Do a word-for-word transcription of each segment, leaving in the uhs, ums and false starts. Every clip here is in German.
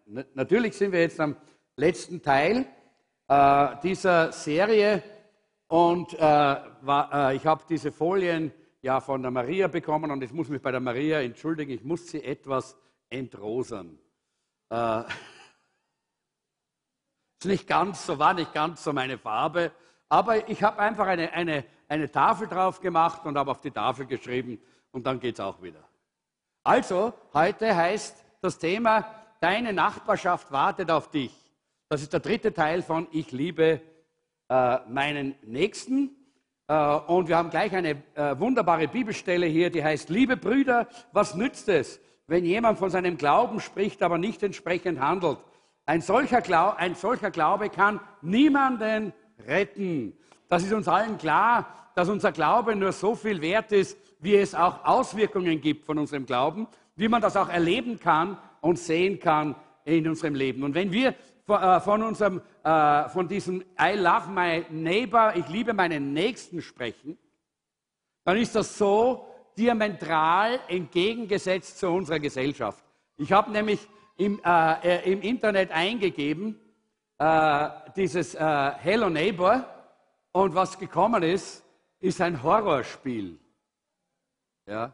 Natürlich sind wir jetzt am letzten Teil äh, dieser Serie und äh, war, äh, ich habe diese Folien ja von der Maria bekommen und ich muss mich bei der Maria entschuldigen, ich muss sie etwas entrosern. Äh, ist nicht ganz so, war nicht ganz so meine Farbe, aber ich habe einfach eine, eine, eine Tafel drauf gemacht und habe auf die Tafel geschrieben und dann geht es auch wieder. Also, heute heißt das Thema, deine Nachbarschaft wartet auf dich. Das ist der dritte Teil von Ich liebe äh, meinen Nächsten. Äh, und wir haben gleich eine äh, wunderbare Bibelstelle hier, die heißt, liebe Brüder, was nützt es, wenn jemand von seinem Glauben spricht, aber nicht entsprechend handelt? Ein solcher, Glau- ein solcher Glaube kann niemanden retten. Das ist uns allen klar, dass unser Glaube nur so viel wert ist, wie es auch Auswirkungen gibt von unserem Glauben, wie man das auch erleben kann und sehen kann in unserem Leben. Und wenn wir von, unserem, von diesem I love my neighbor, ich liebe meinen Nächsten sprechen, dann ist das so diametral entgegengesetzt zu unserer Gesellschaft. Ich habe nämlich im, äh, im Internet eingegeben, äh, dieses äh, Hello Neighbor, und was gekommen ist, ist ein Horrorspiel. Ja.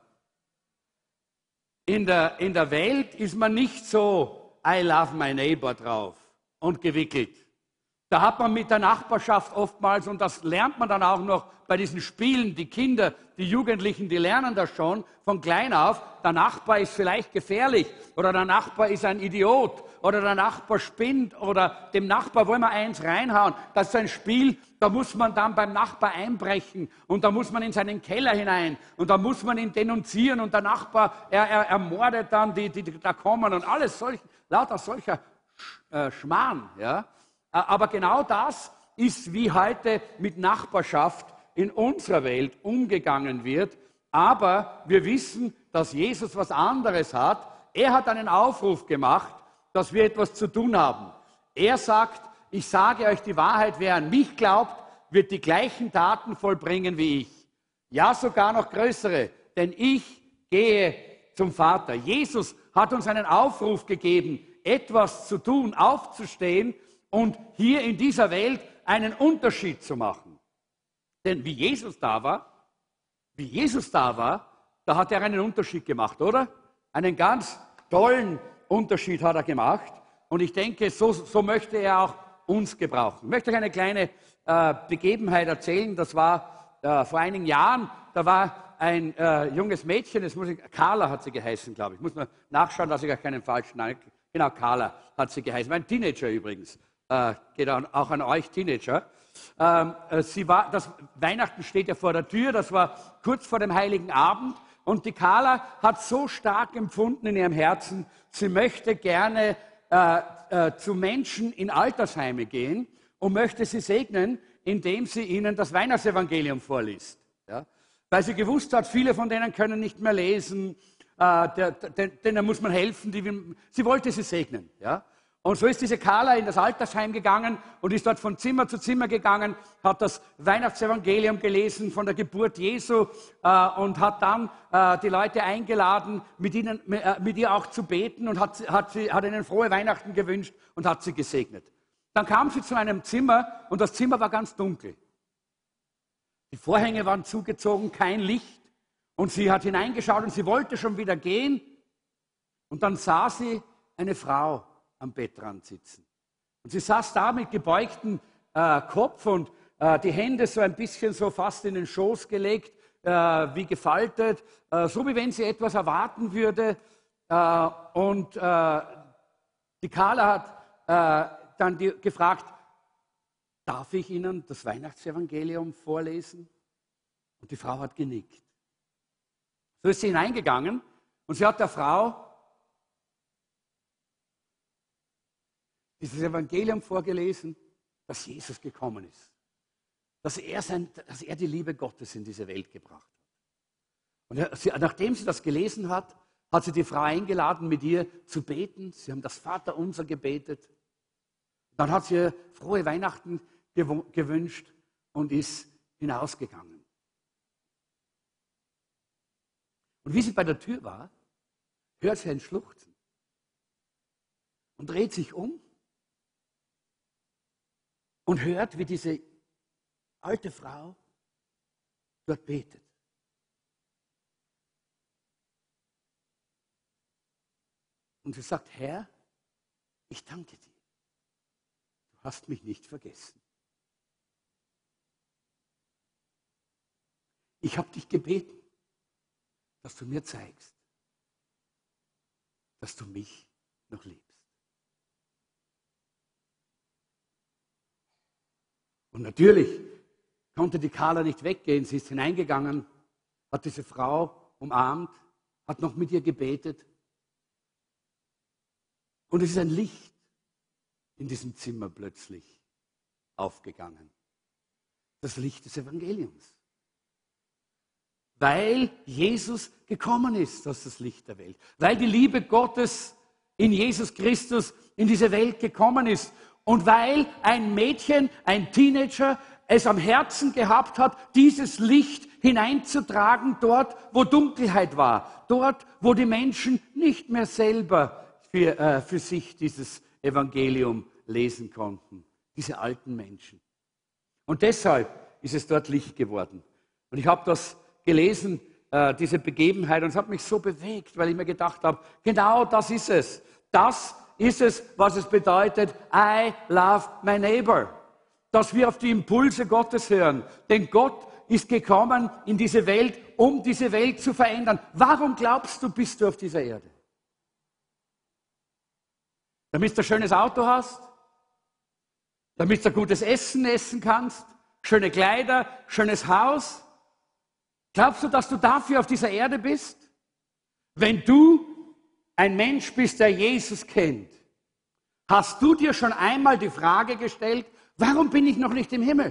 In der, in der Welt ist man nicht so I love my neighbor drauf und gewickelt. Da hat man mit der Nachbarschaft oftmals, und das lernt man dann auch noch bei diesen Spielen, die Kinder, die Jugendlichen, die lernen das schon von klein auf, der Nachbar ist vielleicht gefährlich oder der Nachbar ist ein Idiot oder der Nachbar spinnt oder dem Nachbar wollen wir eins reinhauen. Das ist ein Spiel, da muss man dann beim Nachbar einbrechen und da muss man in seinen Keller hinein und da muss man ihn denunzieren und der Nachbar, er, er ermordet dann die, die, die da kommen und alles solch, lauter solcher äh, Schmarrn, ja. Aber genau das ist, wie heute mit Nachbarschaft in unserer Welt umgegangen wird. Aber wir wissen, dass Jesus was anderes hat. Er hat einen Aufruf gemacht, dass wir etwas zu tun haben. Er sagt, ich sage euch die Wahrheit, wer an mich glaubt, wird die gleichen Taten vollbringen wie ich. Ja, sogar noch größere, denn ich gehe zum Vater. Jesus hat uns einen Aufruf gegeben, etwas zu tun, aufzustehen und hier in dieser Welt einen Unterschied zu machen. Denn wie Jesus da war, wie Jesus da war, da hat er einen Unterschied gemacht, oder? Einen ganz tollen Unterschied hat er gemacht. Und ich denke, so, so möchte er auch uns gebrauchen. Ich möchte euch eine kleine äh, Begebenheit erzählen. Das war äh, vor einigen Jahren, da war ein äh, junges Mädchen, das muss ich, Carla hat sie geheißen, glaube ich. Ich muss mal nachschauen, dass ich auch keinen falschen Namen. Genau, Carla hat sie geheißen. War ein Teenager übrigens. Äh, geht auch an euch Teenager. Ähm, sie war, das Weihnachten steht ja vor der Tür, das war kurz vor dem Heiligen Abend und die Carla hat so stark empfunden in ihrem Herzen, sie möchte gerne äh, äh, zu Menschen in Altersheime gehen und möchte sie segnen, indem sie ihnen das Weihnachtsevangelium vorliest. Ja? Weil sie gewusst hat, viele von denen können nicht mehr lesen, äh, der, der, denen muss man helfen, die, sie wollte sie segnen. Ja? Und so ist diese Carla in das Altersheim gegangen und ist dort von Zimmer zu Zimmer gegangen, hat das Weihnachtsevangelium gelesen von der Geburt Jesu äh, und hat dann äh, die Leute eingeladen, mit, ihnen, äh, mit ihr auch zu beten und hat, hat, sie, hat ihnen frohe Weihnachten gewünscht und hat sie gesegnet. Dann kam sie zu einem Zimmer und das Zimmer war ganz dunkel. Die Vorhänge waren zugezogen, kein Licht und sie hat hineingeschaut und sie wollte schon wieder gehen und dann sah sie eine Frau am Bettrand sitzen. Und sie saß da mit gebeugtem äh, Kopf und äh, die Hände so ein bisschen so fast in den Schoß gelegt, äh, wie gefaltet, äh, so wie wenn sie etwas erwarten würde. Äh, und äh, die Carla hat äh, dann die, gefragt, darf ich Ihnen das Weihnachtsevangelium vorlesen? Und die Frau hat genickt. So ist sie hineingegangen und sie hat der Frau dieses Evangelium vorgelesen, dass Jesus gekommen ist. Dass er, sein, dass er die Liebe Gottes in diese Welt gebracht hat. Und er, sie, nachdem sie das gelesen hat, hat sie die Frau eingeladen, mit ihr zu beten. Sie haben das Vaterunser gebetet. Dann hat sie ihr frohe Weihnachten gewünscht und ist hinausgegangen. Und wie sie bei der Tür war, hört sie ein Schluchzen. und dreht sich um und hört, wie diese alte Frau dort betet. Und sie sagt, Herr, ich danke dir. Du hast mich nicht vergessen. Ich habe dich gebeten, dass du mir zeigst, dass du mich noch liebst. Und natürlich konnte die Carla nicht weggehen. Sie ist hineingegangen, hat diese Frau umarmt, hat noch mit ihr gebetet. Und es ist ein Licht in diesem Zimmer plötzlich aufgegangen. Das Licht des Evangeliums. Weil Jesus gekommen ist, das ist das Licht der Welt. Weil die Liebe Gottes in Jesus Christus in diese Welt gekommen ist. Und weil ein Mädchen, ein Teenager, es am Herzen gehabt hat, dieses Licht hineinzutragen dort, wo Dunkelheit war. Dort, wo die Menschen nicht mehr selber für, äh, für sich dieses Evangelium lesen konnten. Diese alten Menschen. Und deshalb ist es dort Licht geworden. Und ich habe das gelesen, äh, diese Begebenheit, und es hat mich so bewegt, weil ich mir gedacht habe, genau das ist es. Das ist es, was es bedeutet, I love my neighbor. Dass wir auf die Impulse Gottes hören. Denn Gott ist gekommen in diese Welt, um diese Welt zu verändern. Warum glaubst du, bist du auf dieser Erde? Damit du ein schönes Auto hast? Damit du gutes Essen essen kannst? Schöne Kleider? Schönes Haus? Glaubst du, dass du dafür auf dieser Erde bist? Wenn du ein Mensch bist, der Jesus kennt, hast du dir schon einmal die Frage gestellt, warum bin ich noch nicht im Himmel?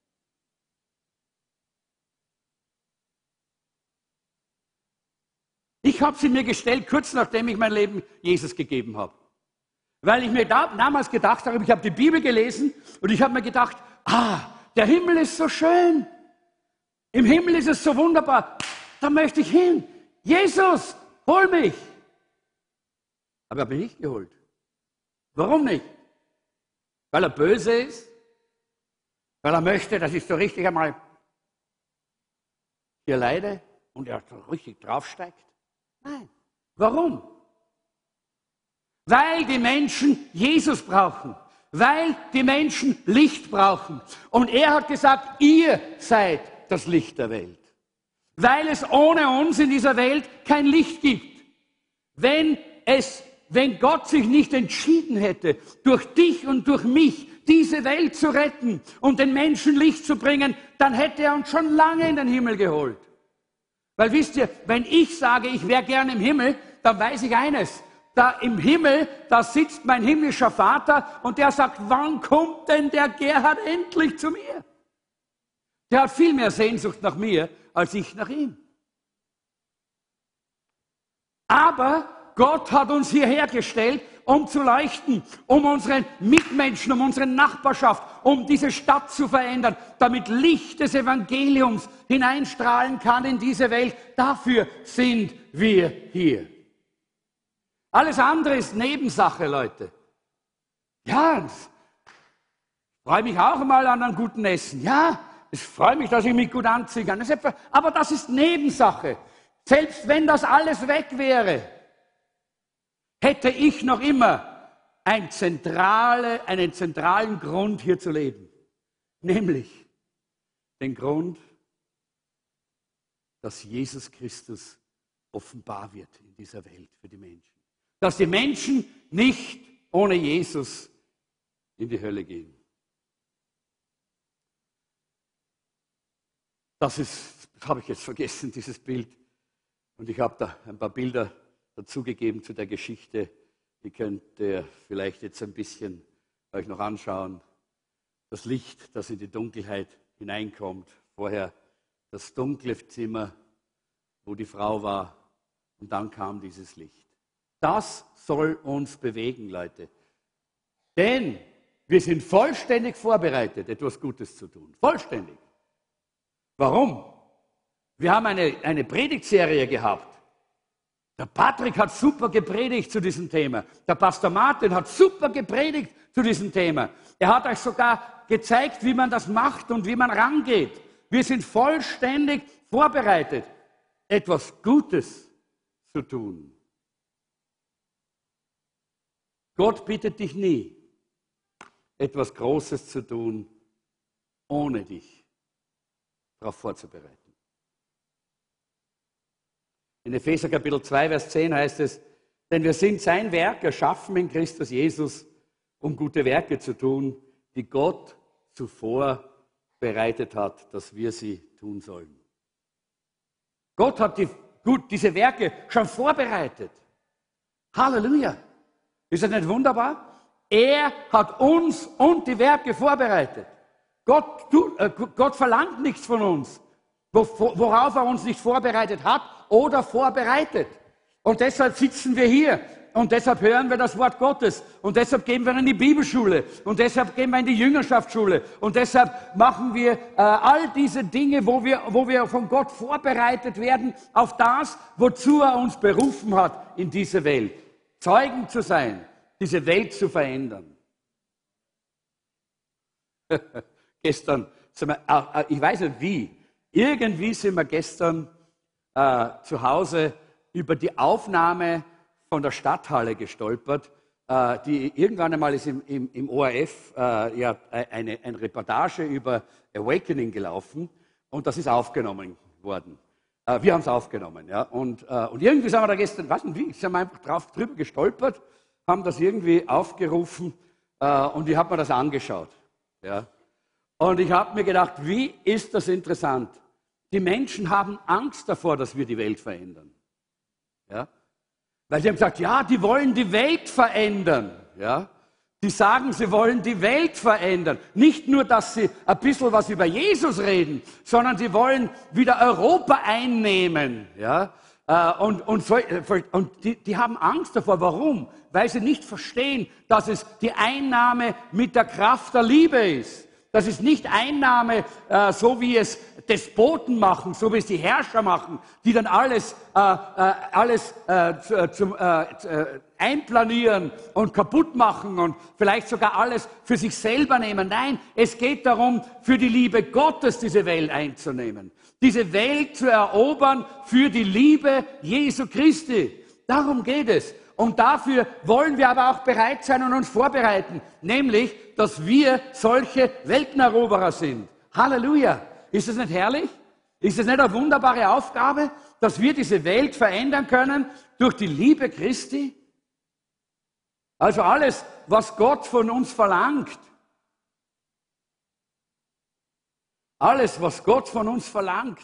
Ich habe sie mir gestellt, kurz nachdem ich mein Leben Jesus gegeben habe. Weil ich mir da, damals gedacht habe, ich habe die Bibel gelesen und ich habe mir gedacht, ah, der Himmel ist so schön. Im Himmel ist es so wunderbar. Da möchte ich hin. Jesus, hol mich. Aber er hat mich nicht geholt. Warum nicht? Weil er böse ist? Weil er möchte, dass ich so richtig einmal hier leide und er so richtig draufsteigt? Nein. Warum? Weil die Menschen Jesus brauchen. Weil die Menschen Licht brauchen. Und er hat gesagt, ihr seid das Licht der Welt. Weil es ohne uns in dieser Welt kein Licht gibt. Wenn es, wenn Gott sich nicht entschieden hätte, durch dich und durch mich diese Welt zu retten und den Menschen Licht zu bringen, dann hätte er uns schon lange in den Himmel geholt. Weil wisst ihr, wenn ich sage, ich wäre gern im Himmel, dann weiß ich eines. Da im Himmel, da sitzt mein himmlischer Vater und der sagt, wann kommt denn der Gerhard endlich zu mir? Der hat viel mehr Sehnsucht nach mir, als ich nach ihm. Aber Gott hat uns hierher gestellt, um zu leuchten, um unseren Mitmenschen, um unsere Nachbarschaft, um diese Stadt zu verändern, damit Licht des Evangeliums hineinstrahlen kann in diese Welt. Dafür sind wir hier. Alles andere ist Nebensache, Leute. Ja, ich freue mich auch mal an einem guten Essen. Ja, ich freue mich, dass ich mich gut anziehen kann. Aber das ist Nebensache. Selbst wenn das alles weg wäre, hätte ich noch immer ein zentrale, einen zentralen Grund, hier zu leben. Nämlich den Grund, dass Jesus Christus offenbar wird in dieser Welt für die Menschen. Dass die Menschen nicht ohne Jesus in die Hölle gehen. Das ist, das habe ich jetzt vergessen, dieses Bild. Und ich habe da ein paar Bilder dazugegeben zu der Geschichte. Die könnt ihr vielleicht jetzt ein bisschen euch noch anschauen. Das Licht, das in die Dunkelheit hineinkommt. Vorher das dunkle Zimmer, wo die Frau war. Und dann kam dieses Licht. Das soll uns bewegen, Leute. Denn wir sind vollständig vorbereitet, etwas Gutes zu tun. Vollständig. Warum? Wir haben eine, eine Predigtserie gehabt. Der Patrick hat super gepredigt zu diesem Thema. Der Pastor Martin hat super gepredigt zu diesem Thema. Er hat euch sogar gezeigt, wie man das macht und wie man rangeht. Wir sind vollständig vorbereitet, etwas Gutes zu tun. Gott bittet dich nie, etwas Großes zu tun, ohne dich darauf vorzubereiten. In Epheser Kapitel zwei, Vers zehn heißt es, denn wir sind sein Werk, erschaffen in Christus Jesus, um gute Werke zu tun, die Gott zuvor bereitet hat, dass wir sie tun sollen. Gott hat die, gut, diese Werke schon vorbereitet. Halleluja! Ist das nicht wunderbar? Er hat uns und die Werke vorbereitet. Gott, tu, äh, Gott verlangt nichts von uns, worauf er uns nicht vorbereitet hat oder vorbereitet. Und deshalb sitzen wir hier und deshalb hören wir das Wort Gottes und deshalb gehen wir in die Bibelschule und deshalb gehen wir in die Jüngerschaftsschule und deshalb machen wir äh, all diese Dinge, wo wir, wo wir von Gott vorbereitet werden auf das, wozu er uns berufen hat in diese Welt. Zeugen zu sein, diese Welt zu verändern. Gestern, sind wir, äh, ich weiß nicht wie, irgendwie sind wir gestern äh, zu Hause über die Aufnahme von der Stadthalle gestolpert, äh, die irgendwann einmal ist im, im, im O R F äh, ja, eine, eine Reportage über Awakening gelaufen und das ist aufgenommen worden. Äh, wir haben es aufgenommen. Ja, und, äh, und irgendwie sind wir da gestern, weiß nicht wie, sind wir einfach drauf, drüber gestolpert, haben das irgendwie aufgerufen äh, und ich habe mir das angeschaut. Ja. Und ich habe mir gedacht, wie ist das interessant? Die Menschen haben Angst davor, dass wir die Welt verändern. Ja? Weil sie haben gesagt, ja, die wollen die Welt verändern. Ja? Die sagen, sie wollen die Welt verändern. Nicht nur, dass sie ein bisschen was über Jesus reden, sondern sie wollen wieder Europa einnehmen. Ja? Und, und, so, und die, die haben Angst davor. Warum? Weil sie nicht verstehen, dass es die Einnahme mit der Kraft der Liebe ist. Das ist nicht Einnahme, äh, so wie es Despoten machen, so wie es die Herrscher machen, die dann alles, äh, äh, alles äh, zu, zum, äh, einplanieren und kaputt machen und vielleicht sogar alles für sich selber nehmen. Nein, es geht darum, für die Liebe Gottes diese Welt einzunehmen. Diese Welt zu erobern für die Liebe Jesu Christi. Darum geht es. Und dafür wollen wir aber auch bereit sein und uns vorbereiten. Nämlich, dass wir solche Welteneroberer sind. Halleluja! Ist das nicht herrlich? Ist das nicht eine wunderbare Aufgabe, dass wir diese Welt verändern können durch die Liebe Christi? Also alles, was Gott von uns verlangt, alles, was Gott von uns verlangt,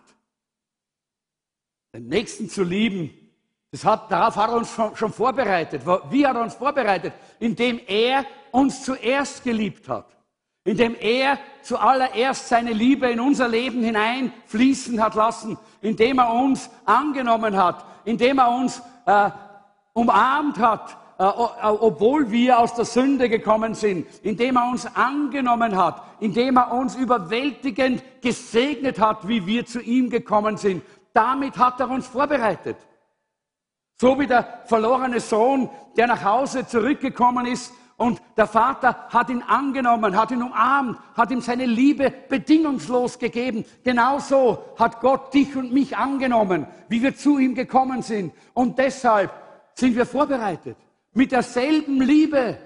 den Nächsten zu lieben, das hat, darauf hat er uns schon, schon vorbereitet. Wie hat er uns vorbereitet? Indem er uns zuerst geliebt hat. Indem er zuallererst seine Liebe in unser Leben hineinfließen hat lassen. Indem er uns angenommen hat. Indem er uns äh, umarmt hat, äh, obwohl wir aus der Sünde gekommen sind. Indem er uns angenommen hat. Indem er uns überwältigend gesegnet hat, wie wir zu ihm gekommen sind. Damit hat er uns vorbereitet. So wie der verlorene Sohn, der nach Hause zurückgekommen ist und der Vater hat ihn angenommen, hat ihn umarmt, hat ihm seine Liebe bedingungslos gegeben. Genauso hat Gott dich und mich angenommen, wie wir zu ihm gekommen sind. Und deshalb sind wir vorbereitet, mit derselben Liebe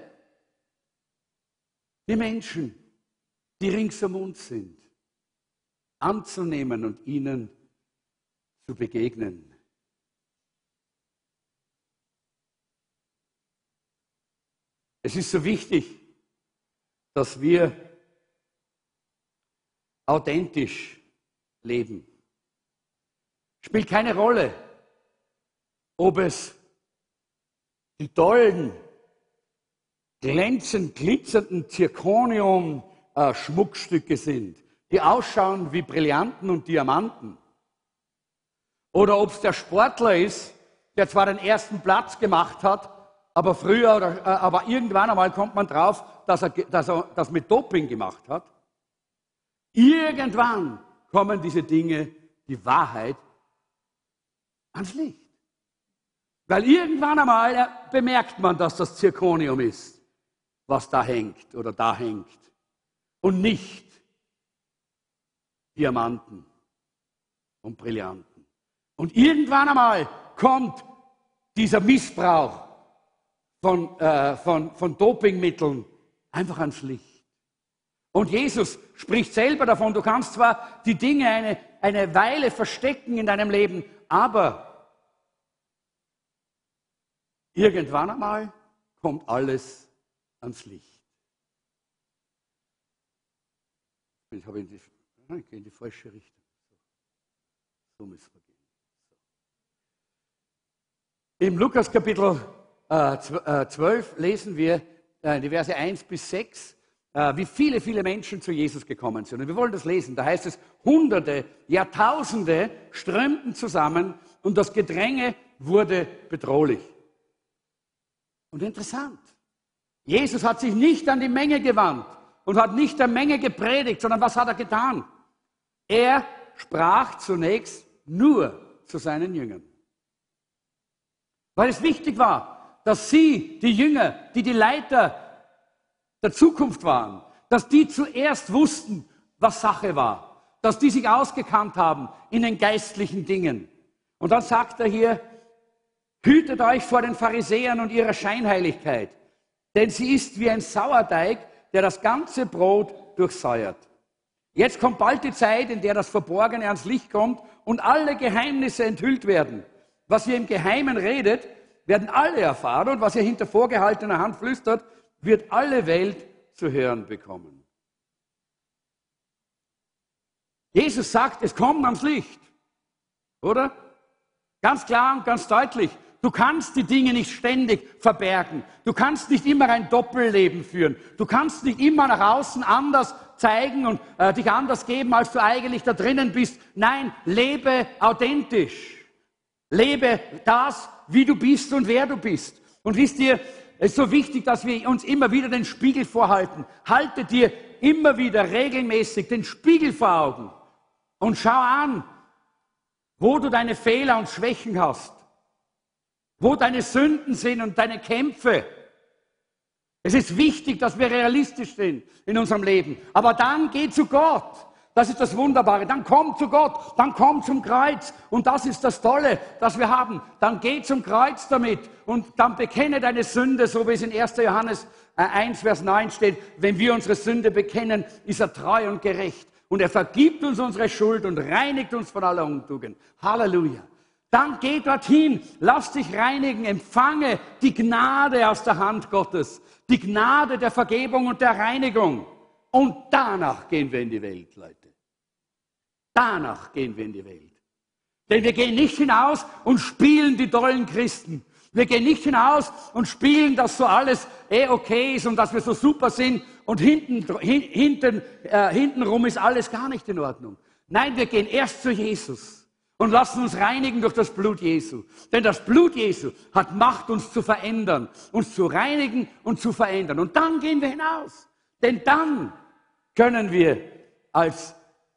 die Menschen, die rings um uns sind, anzunehmen und ihnen zu begegnen. Es ist so wichtig, dass wir authentisch leben. Spielt keine Rolle, ob es die tollen, glänzend glitzernden Zirconium-Schmuckstücke sind, die ausschauen wie Brillanten und Diamanten. Oder ob es der Sportler ist, der zwar den ersten Platz gemacht hat, aber früher oder äh, aber irgendwann einmal kommt man drauf, dass er, dass er das mit Doping gemacht hat. Irgendwann kommen diese Dinge, die Wahrheit, ans Licht. Weil irgendwann einmal bemerkt man, dass das Zirkonium ist, was da hängt oder da hängt. Und nicht Diamanten und Brillanten. Und irgendwann einmal kommt dieser Missbrauch von, äh, von, von Dopingmitteln einfach ans Licht. Und Jesus spricht selber davon, du kannst zwar die Dinge eine, eine Weile verstecken in deinem Leben, aber irgendwann einmal kommt alles ans Licht. Ich habe in die, ich gehe in die falsche Richtung. So müssen wir gehen. So. Im Lukas Kapitel äh, zwölf lesen wir äh, die Verse eins bis sechs, äh, wie viele, viele Menschen zu Jesus gekommen sind. Und wir wollen das lesen. Da heißt es, Hunderte, Jahrtausende strömten zusammen und das Gedränge wurde bedrohlich. Und interessant, Jesus hat sich nicht an die Menge gewandt und hat nicht der Menge gepredigt, sondern was hat er getan? Er sprach zunächst nur zu seinen Jüngern. Weil es wichtig war, dass sie, die Jünger, die die Leiter der Zukunft waren, dass die zuerst wussten, was Sache war, dass die sich ausgekannt haben in den geistlichen Dingen. Und dann sagt er hier, hütet euch vor den Pharisäern und ihrer Scheinheiligkeit, denn sie ist wie ein Sauerteig, der das ganze Brot durchsäuert. Jetzt kommt bald die Zeit, in der das Verborgene ans Licht kommt und alle Geheimnisse enthüllt werden. Was ihr im Geheimen redet, werden alle erfahren, und was ihr hinter vorgehaltener Hand flüstert, wird alle Welt zu hören bekommen. Jesus sagt, es kommt ans Licht, oder? Ganz klar und ganz deutlich. Du kannst die Dinge nicht ständig verbergen. Du kannst nicht immer ein Doppelleben führen. Du kannst nicht immer nach außen anders zeigen und äh, dich anders geben, als du eigentlich da drinnen bist. Nein, lebe authentisch. Lebe das, wie du bist und wer du bist. Und wisst ihr, es ist so wichtig, dass wir uns immer wieder den Spiegel vorhalten. Halte dir immer wieder regelmäßig den Spiegel vor Augen und schau an, wo du deine Fehler und Schwächen hast, wo deine Sünden sind und deine Kämpfe. Es ist wichtig, dass wir realistisch sind in unserem Leben. Aber dann geh zu Gott. Das ist das Wunderbare. Dann komm zu Gott, dann komm zum Kreuz. Und das ist das Tolle, das wir haben. Dann geh zum Kreuz damit und dann bekenne deine Sünde, so wie es in erster Johannes eins, Vers neun steht. Wenn wir unsere Sünde bekennen, ist er treu und gerecht. Und er vergibt uns unsere Schuld und reinigt uns von aller Untugend. Halleluja. Dann geh dorthin, lass dich reinigen, empfange die Gnade aus der Hand Gottes. Die Gnade der Vergebung und der Reinigung. Und danach gehen wir in die Welt, Leute. Danach gehen wir in die Welt. Denn wir gehen nicht hinaus und spielen die tollen Christen. Wir gehen nicht hinaus und spielen, dass so alles eh okay ist und dass wir so super sind und hinten, hinten, äh, hintenrum ist alles gar nicht in Ordnung. Nein, wir gehen erst zu Jesus und lassen uns reinigen durch das Blut Jesu. Denn das Blut Jesu hat Macht, uns zu verändern, uns zu reinigen und zu verändern. Und dann gehen wir hinaus. Denn dann können wir als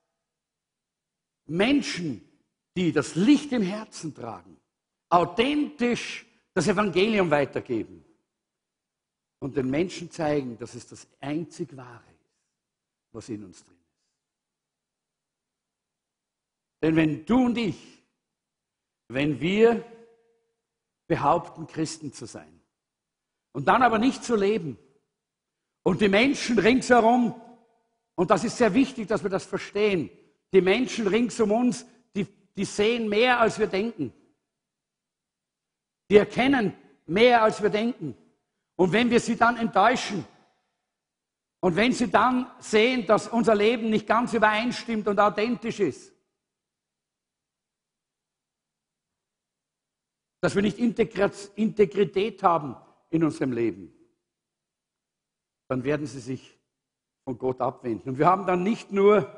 Menschen, die das Licht im Herzen tragen, authentisch das Evangelium weitergeben und den Menschen zeigen, dass es das einzig Wahre ist, was in uns drin ist. Denn wenn du und ich, wenn wir behaupten, Christen zu sein und dann aber nicht zu leben und die Menschen ringsherum, und das ist sehr wichtig, dass wir das verstehen, die Menschen rings um uns, die, die sehen mehr, als wir denken. Die erkennen mehr, als wir denken. Und wenn wir sie dann enttäuschen und wenn sie dann sehen, dass unser Leben nicht ganz übereinstimmt und authentisch ist, dass wir nicht Integrität haben in unserem Leben, dann werden sie sich von Gott abwenden. Und wir haben dann nicht nur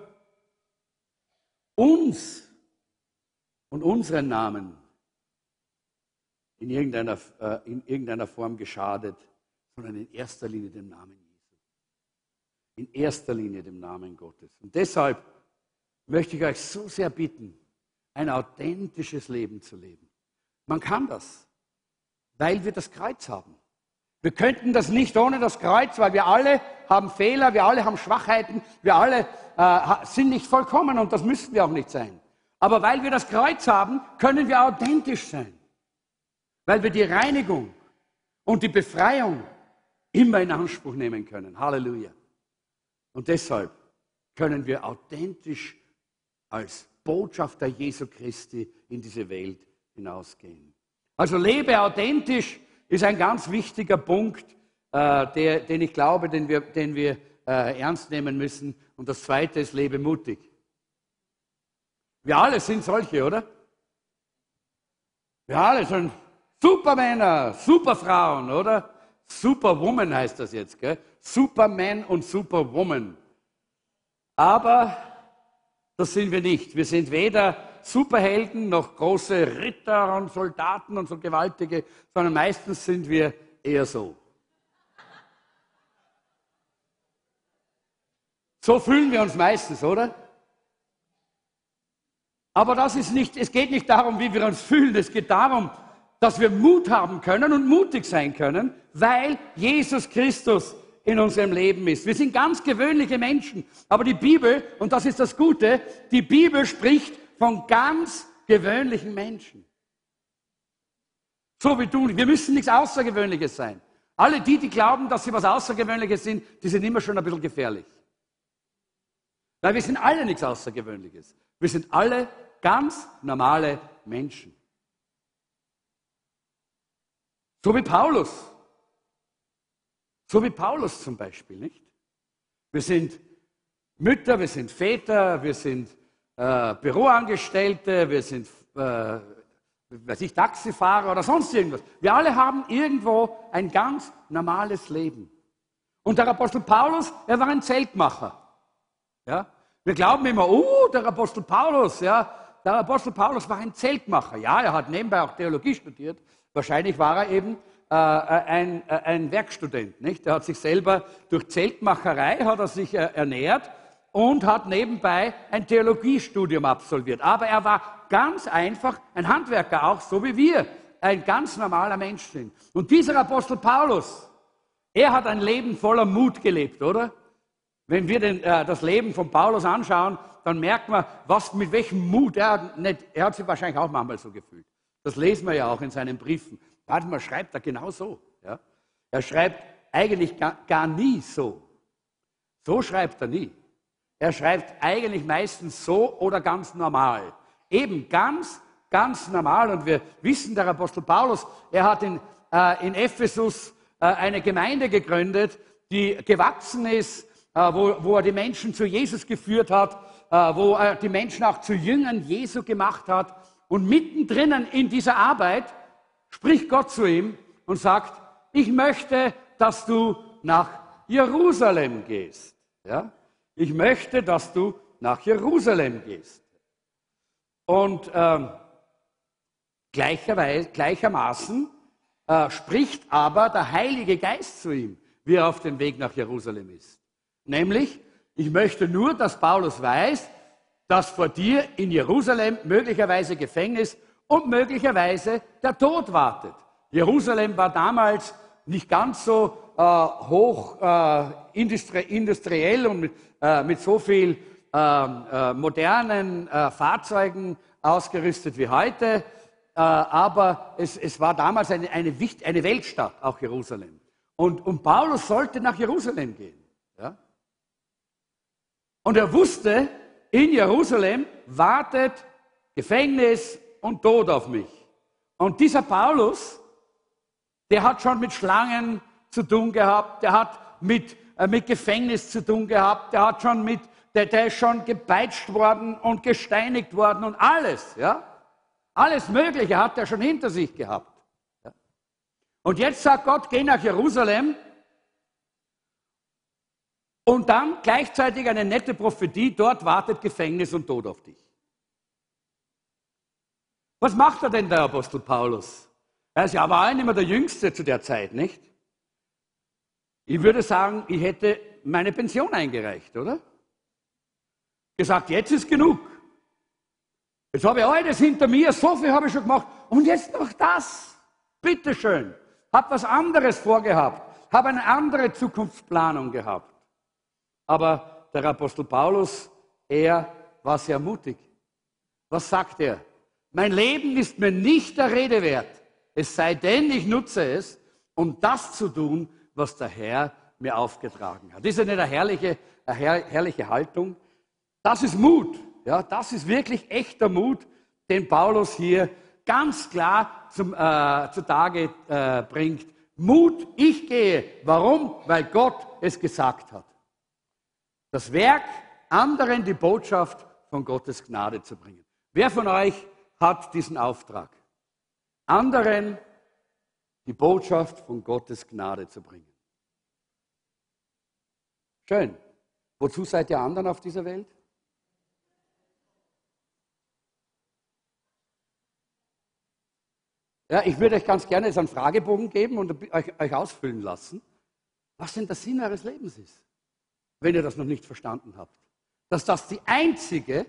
uns und unseren Namen in irgendeiner, äh, in irgendeiner Form geschadet, sondern in erster Linie dem Namen Jesu. In erster Linie dem Namen Gottes. Und deshalb möchte ich euch so sehr bitten, ein authentisches Leben zu leben. Man kann das. Weil wir das Kreuz haben. Wir könnten das nicht ohne das Kreuz, weil wir alle haben Fehler, wir alle haben Schwachheiten, wir alle äh, sind nicht vollkommen und das müssen wir auch nicht sein. Aber weil wir das Kreuz haben, können wir authentisch sein. Weil wir die Reinigung und die Befreiung immer in Anspruch nehmen können. Halleluja. Und deshalb können wir authentisch als Botschafter Jesu Christi in diese Welt hinausgehen. Also lebe authentisch ist ein ganz wichtiger Punkt, äh, der, den ich glaube, den wir, den wir äh, ernst nehmen müssen. Und das Zweite ist, lebe mutig. Wir alle sind solche, oder? Wir alle sind Supermänner, Superfrauen, oder? Superwoman heißt das jetzt, gell? Superman und Superwoman. Aber das sind wir nicht. Wir sind weder Superhelden noch große Ritter und Soldaten und so gewaltige, sondern meistens sind wir eher so. So fühlen wir uns meistens, oder? Aber das ist nicht, es geht nicht darum, wie wir uns fühlen. Es geht darum, dass wir Mut haben können und mutig sein können, weil Jesus Christus in unserem Leben ist. Wir sind ganz gewöhnliche Menschen. Aber die Bibel, und das ist das Gute, die Bibel spricht von ganz gewöhnlichen Menschen. So wie du. Wir müssen nichts Außergewöhnliches sein. Alle die, die glauben, dass sie was Außergewöhnliches sind, die sind immer schon ein bisschen gefährlich. Weil wir sind alle nichts Außergewöhnliches. Wir sind alle ganz normale Menschen. So wie Paulus. So wie Paulus zum Beispiel, nicht? Wir sind Mütter, wir sind Väter, wir sind äh, Büroangestellte, wir sind äh, weiß ich, Taxifahrer oder sonst irgendwas. Wir alle haben irgendwo ein ganz normales Leben. Und der Apostel Paulus, er war ein Zeltmacher. Ja? Wir glauben immer, oh, der Apostel Paulus, ja, der Apostel Paulus war ein Zeltmacher. Ja, er hat nebenbei auch Theologie studiert. Wahrscheinlich war er eben äh, ein, äh, ein Werkstudent, nicht? Er hat sich selber durch Zeltmacherei hat er sich äh, ernährt und hat nebenbei ein Theologiestudium absolviert. Aber er war ganz einfach ein Handwerker, auch so wie wir, ein ganz normaler Mensch sind. Und dieser Apostel Paulus, er hat ein Leben voller Mut gelebt, oder? Wenn wir den, äh, das Leben von Paulus anschauen, dann merkt man, was, mit welchem Mut er hat. Nicht, er hat sich wahrscheinlich auch manchmal so gefühlt. Das lesen wir ja auch in seinen Briefen. Manchmal schreibt er genau so. Ja? Er schreibt eigentlich gar, gar nie so. So schreibt er nie. Er schreibt eigentlich meistens so oder ganz normal. Eben ganz, ganz normal. Und wir wissen, der Apostel Paulus, er hat in, äh, in Ephesus äh, eine Gemeinde gegründet, die gewachsen ist, äh, wo, wo er die Menschen zu Jesus geführt hat, äh, wo er die Menschen auch zu Jüngern Jesu gemacht hat. Und mittendrin in dieser Arbeit spricht Gott zu ihm und sagt, ich möchte, dass du nach Jerusalem gehst. Ja? Ich möchte, dass du nach Jerusalem gehst. Und ähm, gleicherweise, gleichermaßen äh, spricht aber der Heilige Geist zu ihm, wie er auf dem Weg nach Jerusalem ist. Nämlich, ich möchte nur, dass Paulus weiß, dass vor dir in Jerusalem möglicherweise Gefängnis und möglicherweise der Tod wartet. Jerusalem war damals nicht ganz so äh, hoch äh, industrie industriell und mit, äh, mit so viel äh, äh, modernen äh, Fahrzeugen ausgerüstet wie heute, äh, aber es, es war damals eine, eine, eine Weltstadt, auch Jerusalem. Und, und Paulus sollte nach Jerusalem gehen. Ja? Und er wusste, in Jerusalem wartet Gefängnis und Tod auf mich. Und dieser Paulus, der hat schon mit Schlangen zu tun gehabt, der hat mit, äh, mit Gefängnis zu tun gehabt, der hat schon mit, der, der ist schon gepeitscht worden und gesteinigt worden und alles, ja. Alles Mögliche hat er schon hinter sich gehabt. Ja? Und jetzt sagt Gott, geh nach Jerusalem. Und dann gleichzeitig eine nette Prophetie, dort wartet Gefängnis und Tod auf dich. Was macht er denn, der Apostel Paulus? Er ist ja aber auch nicht mehr der Jüngste zu der Zeit, nicht? Ich würde sagen, ich hätte meine Pension eingereicht, oder? Gesagt, jetzt ist genug. Jetzt habe ich alles hinter mir, so viel habe ich schon gemacht. Und jetzt noch das. Bitteschön. Hab was anderes vorgehabt. Hab eine andere Zukunftsplanung gehabt. Aber der Apostel Paulus, er war sehr mutig. Was sagt er? Mein Leben ist mir nicht der Rede wert, es sei denn, ich nutze es, um das zu tun, was der Herr mir aufgetragen hat. Ist ja nicht eine herrliche, eine her herrliche Haltung? Das ist Mut. Ja, das ist wirklich echter Mut, den Paulus hier ganz klar zum, äh, zutage äh, bringt. Mut, ich gehe. Warum? Weil Gott es gesagt hat. Das Werk, anderen die Botschaft von Gottes Gnade zu bringen. Wer von euch hat diesen Auftrag? Anderen die Botschaft von Gottes Gnade zu bringen. Schön. Wozu seid ihr anderen auf dieser Welt? Ja, ich würde euch ganz gerne jetzt einen Fragebogen geben und euch, euch ausfüllen lassen, was denn der Sinn eures Lebens ist, wenn ihr das noch nicht verstanden habt. Dass das die einzige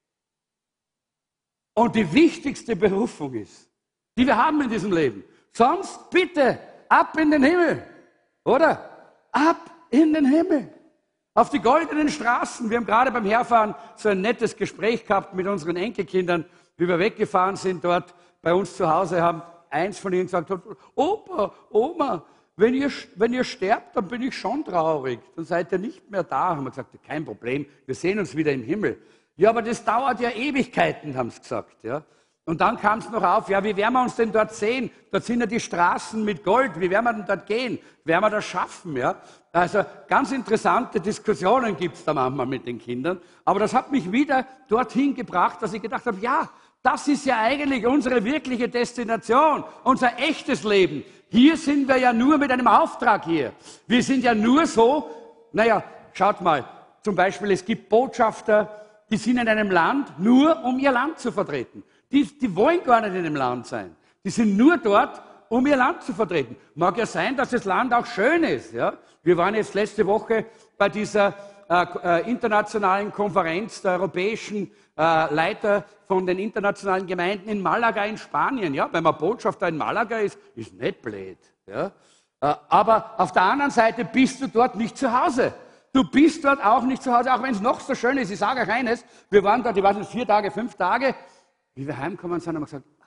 und die wichtigste Berufung ist, die wir haben in diesem Leben. Sonst bitte ab in den Himmel, oder? Ab in den Himmel. Auf die goldenen Straßen. Wir haben gerade beim Herfahren so ein nettes Gespräch gehabt mit unseren Enkelkindern, wie wir weggefahren sind dort bei uns zu Hause, haben eins von ihnen gesagt, Opa, Oma, wenn ihr, wenn ihr sterbt, dann bin ich schon traurig. Dann seid ihr nicht mehr da. Haben wir gesagt, kein Problem, wir sehen uns wieder im Himmel. Ja, aber das dauert ja Ewigkeiten, haben sie gesagt. Ja. Und dann kam es noch auf, ja, wie werden wir uns denn dort sehen? Dort sind ja die Straßen mit Gold, wie werden wir denn dort gehen? Werden wir das schaffen? Ja? Also ganz interessante Diskussionen gibt es da manchmal mit den Kindern. Aber das hat mich wieder dorthin gebracht, dass ich gedacht habe, ja, das ist ja eigentlich unsere wirkliche Destination, unser echtes Leben. Hier sind wir ja nur mit einem Auftrag hier. Wir sind ja nur so, naja, schaut mal, zum Beispiel es gibt Botschafter, die sind in einem Land nur, um ihr Land zu vertreten. Die, die wollen gar nicht in dem Land sein. Die sind nur dort, um ihr Land zu vertreten. Mag ja sein, dass das Land auch schön ist. Ja? Wir waren jetzt letzte Woche bei dieser äh, äh, internationalen Konferenz der europäischen äh, Leiter von den internationalen Gemeinden in Malaga in Spanien. Ja? Wenn man Botschafter in Malaga ist, ist nicht blöd. Ja? Äh, aber auf der anderen Seite bist du dort nicht zu Hause. Du bist dort auch nicht zu Hause, auch wenn es noch so schön ist. Ich sage euch eines, wir waren dort, ich weiß nicht, vier Tage, fünf Tage. Wie wir heimgekommen sind, haben wir gesagt,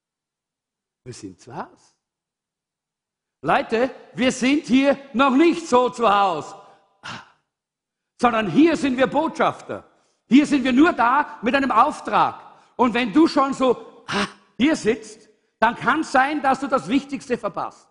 wir sind zu Hause. Leute, wir sind hier noch nicht so zu Hause, sondern hier sind wir Botschafter. Hier sind wir nur da mit einem Auftrag. Und wenn du schon so hier sitzt, dann kann es sein, dass du das Wichtigste verpasst.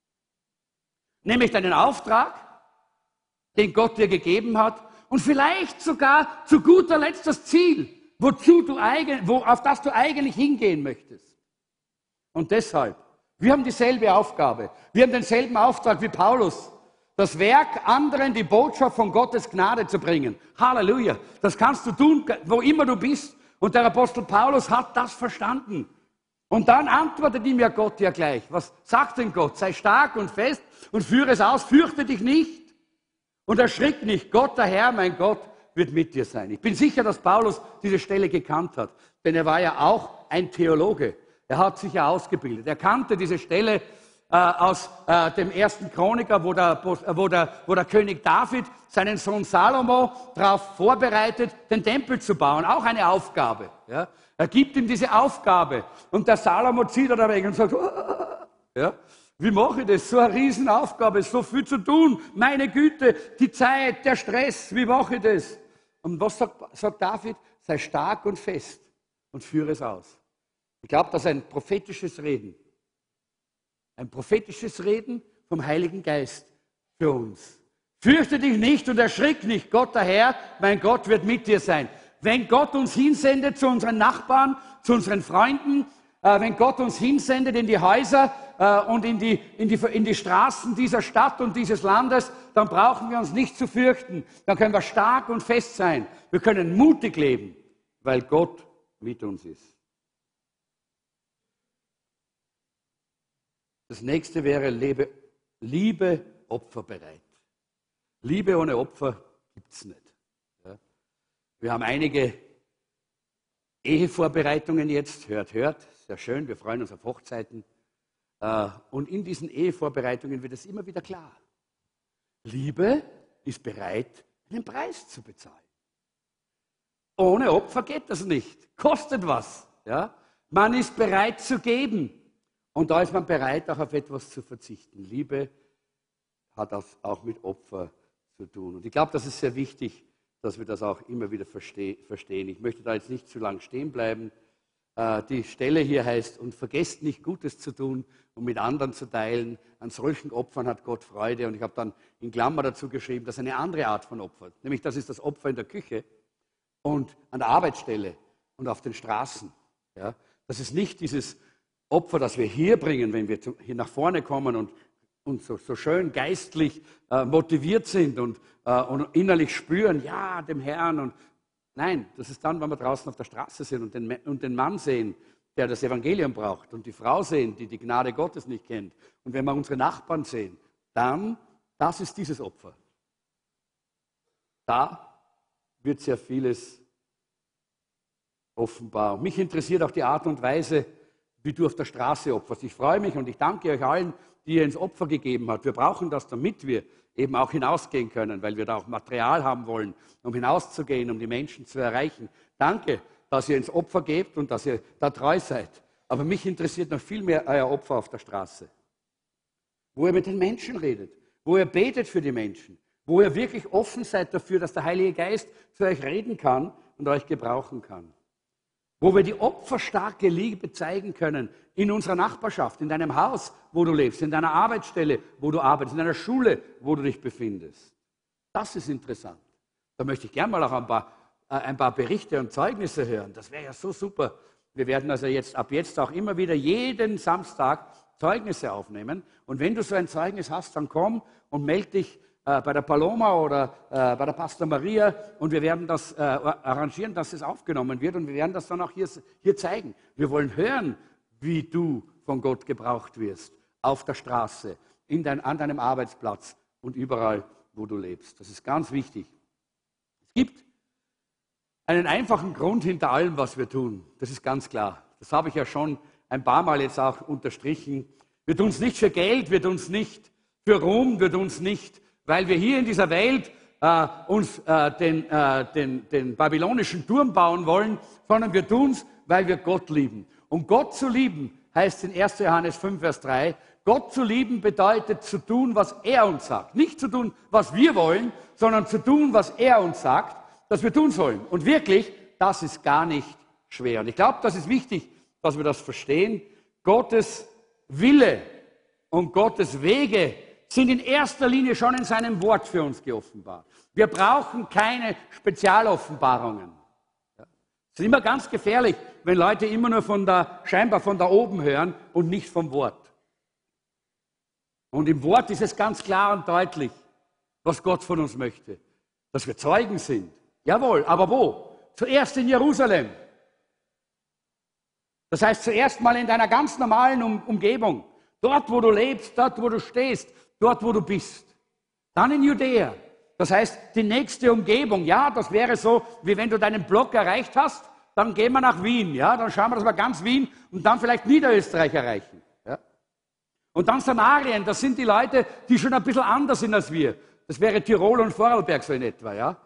Nämlich deinen Auftrag, den Gott dir gegeben hat und vielleicht sogar zu guter Letzt das Ziel, wozu du eigen, wo, auf das du eigentlich hingehen möchtest. Und deshalb, wir haben dieselbe Aufgabe, wir haben denselben Auftrag wie Paulus, das Werk, anderen die Botschaft von Gottes Gnade zu bringen. Halleluja, das kannst du tun, wo immer du bist. Und der Apostel Paulus hat das verstanden. Und dann antwortet ihm ja Gott ja gleich. Was sagt denn Gott? Sei stark und fest und führe es aus, fürchte dich nicht und erschrick nicht. Gott, der Herr, mein Gott, wird mit dir sein. Ich bin sicher, dass Paulus diese Stelle gekannt hat, denn er war ja auch ein Theologe. Er hat sich ja ausgebildet. Er kannte diese Stelle äh, aus äh, dem ersten Chroniker, wo der, wo, der, wo der König David seinen Sohn Salomo darauf vorbereitet, den Tempel zu bauen. Auch eine Aufgabe. Ja? Er gibt ihm diese Aufgabe. Und der Salomo zieht er da weg und sagt, ja, wie mache ich das? So eine Riesenaufgabe, so viel zu tun. Meine Güte, die Zeit, der Stress, wie mache ich das? Und was sagt, sagt David? Sei stark und fest und führe es aus. Ich glaube, das ist ein prophetisches Reden. Ein prophetisches Reden vom Heiligen Geist für uns. Fürchte dich nicht und erschrick nicht. Gott, der Herr, mein Gott, wird mit dir sein. Wenn Gott uns hinsendet zu unseren Nachbarn, zu unseren Freunden, äh, wenn Gott uns hinsendet in die Häuser äh, und in die, in, die, in die Straßen dieser Stadt und dieses Landes, dann brauchen wir uns nicht zu fürchten. Dann können wir stark und fest sein. Wir können mutig leben, weil Gott mit uns ist. Das nächste wäre Liebe, Liebe opferbereit. Liebe ohne Opfer gibt es nicht. Ja. Wir haben einige Ehevorbereitungen jetzt, hört, hört, sehr schön, wir freuen uns auf Hochzeiten. Äh, und in diesen Ehevorbereitungen wird es immer wieder klar. Liebe ist bereit, einen Preis zu bezahlen. Ohne Opfer geht das nicht. Kostet was. Ja? Man ist bereit zu geben. Und da ist man bereit, auch auf etwas zu verzichten. Liebe hat das auch mit Opfer zu tun. Und ich glaube, das ist sehr wichtig, dass wir das auch immer wieder verste- verstehen. Ich möchte da jetzt nicht zu lang stehen bleiben. Äh, die Stelle hier heißt, und vergesst nicht, Gutes zu tun und mit anderen zu teilen. An solchen Opfern hat Gott Freude. Und ich habe dann in Klammer dazu geschrieben, das ist eine andere Art von Opfer. Nämlich das ist das Opfer in der Küche und an der Arbeitsstelle und auf den Straßen. Ja? Das ist nicht dieses Opfer, das wir hier bringen, wenn wir hier nach vorne kommen und, und so, so schön geistlich äh, motiviert sind und, äh, und innerlich spüren, ja, dem Herrn. Und nein, das ist dann, wenn wir draußen auf der Straße sind und den, und den Mann sehen, der das Evangelium braucht, und die Frau sehen, die die Gnade Gottes nicht kennt. Und wenn wir unsere Nachbarn sehen, dann, das ist dieses Opfer. Da wird sehr vieles offenbar. Mich interessiert auch die Art und Weise, wie du auf der Straße opferst. Ich freue mich und ich danke euch allen, die ihr ins Opfer gegeben habt. Wir brauchen das, damit wir eben auch hinausgehen können, weil wir da auch Material haben wollen, um hinauszugehen, um die Menschen zu erreichen. Danke, dass ihr ins Opfer gebt und dass ihr da treu seid. Aber mich interessiert noch viel mehr euer Opfer auf der Straße. Wo ihr mit den Menschen redet, wo ihr betet für die Menschen, wo ihr wirklich offen seid dafür, dass der Heilige Geist zu euch reden kann und euch gebrauchen kann. Wo wir die opferstarke Liebe zeigen können in unserer Nachbarschaft, in deinem Haus, wo du lebst, in deiner Arbeitsstelle, wo du arbeitest, in deiner Schule, wo du dich befindest. Das ist interessant. Da möchte ich gerne mal auch ein paar, äh, ein paar Berichte und Zeugnisse hören. Das wäre ja so super. Wir werden also jetzt ab jetzt auch immer wieder jeden Samstag Zeugnisse aufnehmen. Und wenn du so ein Zeugnis hast, dann komm und melde dich äh, bei der Paloma oder äh, bei der Pastor Maria, und wir werden das äh, arrangieren, dass es aufgenommen wird, und wir werden das dann auch hier, hier zeigen. Wir wollen hören, wie du von Gott gebraucht wirst, auf der Straße, in dein, an deinem Arbeitsplatz und überall, wo du lebst. Das ist ganz wichtig. Es gibt einen einfachen Grund hinter allem, was wir tun. Das ist ganz klar. Das habe ich ja schon ein paar Mal jetzt auch unterstrichen. Wir tun es nicht für Geld, wir tun es nicht für Ruhm, wir tun es nicht, weil wir hier in dieser Welt äh, uns äh, den, äh, den, den babylonischen Turm bauen wollen, sondern wir tun es, weil wir Gott lieben. Und Gott zu lieben heißt in erster Johannes fünf, Vers drei, Gott zu lieben bedeutet zu tun, was er uns sagt. Nicht zu tun, was wir wollen, sondern zu tun, was er uns sagt, dass wir tun sollen. Und wirklich, das ist gar nicht schwer. Und ich glaube, das ist wichtig, dass wir das verstehen. Gottes Wille und Gottes Wege sind in erster Linie schon in seinem Wort für uns geoffenbart. Wir brauchen keine Spezialoffenbarungen. Ja. Es ist immer ganz gefährlich, wenn Leute immer nur von da, scheinbar von da oben hören und nicht vom Wort. Und im Wort ist es ganz klar und deutlich, was Gott von uns möchte. Dass wir Zeugen sind. Jawohl, aber wo? Zuerst in Jerusalem. Das heißt, zuerst mal in deiner ganz normalen um Umgebung. Dort, wo du lebst, dort, wo du stehst, dort, wo du bist. Dann in Judäa. Das heißt, die nächste Umgebung. Ja, das wäre so, wie wenn du deinen Block erreicht hast, dann gehen wir nach Wien. Ja, dann schauen wir, dass wir ganz Wien und dann vielleicht Niederösterreich erreichen. Ja. Und dann Samarien. Das sind die Leute, die schon ein bisschen anders sind als wir. Das wäre Tirol und Vorarlberg so in etwa. Ja.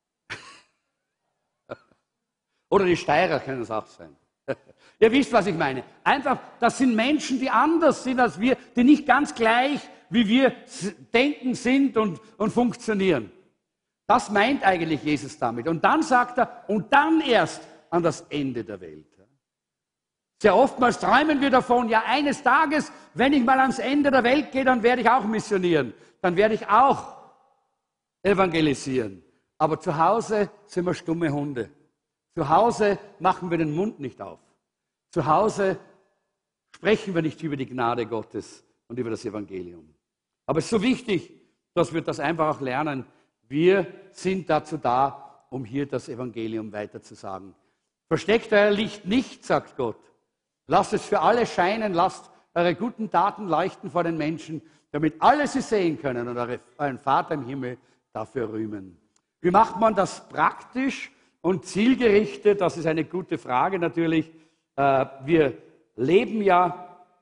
Oder die Steirer können es auch sein. Ihr wisst, was ich meine. Einfach, das sind Menschen, die anders sind als wir, die nicht ganz gleich, wie wir denken, sind und, und funktionieren. Das meint eigentlich Jesus damit. Und dann sagt er, und dann erst an das Ende der Welt. Sehr oftmals träumen wir davon, ja, eines Tages, wenn ich mal ans Ende der Welt gehe, dann werde ich auch missionieren. Dann werde ich auch evangelisieren. Aber zu Hause sind wir stumme Hunde. Zu Hause machen wir den Mund nicht auf. Zu Hause sprechen wir nicht über die Gnade Gottes und über das Evangelium. Aber es ist so wichtig, dass wir das einfach auch lernen. Wir sind dazu da, um hier das Evangelium weiterzusagen. Versteckt euer Licht nicht, sagt Gott. Lasst es für alle scheinen, lasst eure guten Taten leuchten vor den Menschen, damit alle sie sehen können und eure, euren Vater im Himmel dafür rühmen. Wie macht man das praktisch und zielgerichtet? Das ist eine gute Frage natürlich. Wir leben ja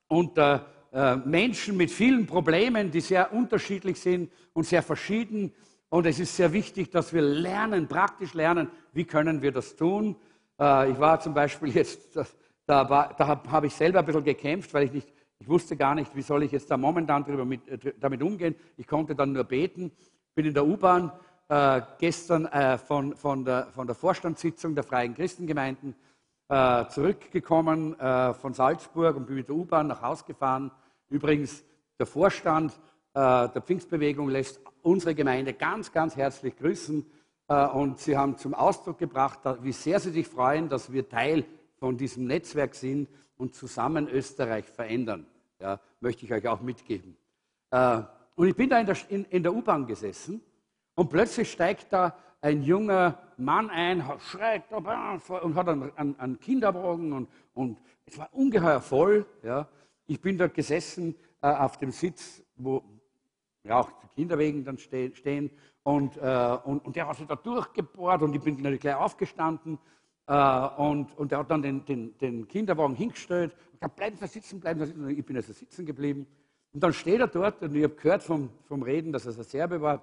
unter äh, Menschen mit vielen Problemen, die sehr unterschiedlich sind und sehr verschieden. Und es ist sehr wichtig, dass wir lernen, praktisch lernen, wie können wir das tun. Äh, ich war zum Beispiel jetzt, da, war, da habe hab ich selber ein bisschen gekämpft, weil ich nicht, ich wusste gar nicht, wie soll ich jetzt da momentan drüber mit, äh, damit umgehen. Ich konnte dann nur beten, bin in der U-Bahn äh, gestern äh, von, von, der, von der Vorstandssitzung der Freien Christengemeinden äh, zurückgekommen äh, von Salzburg und bin mit der U-Bahn nach Hause gefahren. Übrigens, der Vorstand äh, der Pfingstbewegung lässt unsere Gemeinde ganz, ganz herzlich grüßen. Äh, und sie haben zum Ausdruck gebracht, wie sehr sie sich freuen, dass wir Teil von diesem Netzwerk sind und zusammen Österreich verändern. Ja, möchte ich euch auch mitgeben. Äh, und ich bin da in der, in, in der U-Bahn gesessen und plötzlich steigt da ein junger Mann ein, schreit und hat einen, einen, einen Kinderwagen und, und es war ungeheuer voll. Ja. Ich bin dort gesessen äh, auf dem Sitz, wo ja, auch die Kinderwagen dann ste stehen und, äh, und, und der hat sich da durchgebohrt und ich bin natürlich gleich aufgestanden äh, und, und der hat dann den, den, den Kinderwagen hingestellt und gesagt, bleiben Sie sitzen, bleiben Sie sitzen. Und ich bin also sitzen geblieben. Und dann steht er dort und ich habe gehört vom, vom Reden, dass es ein Serbe war.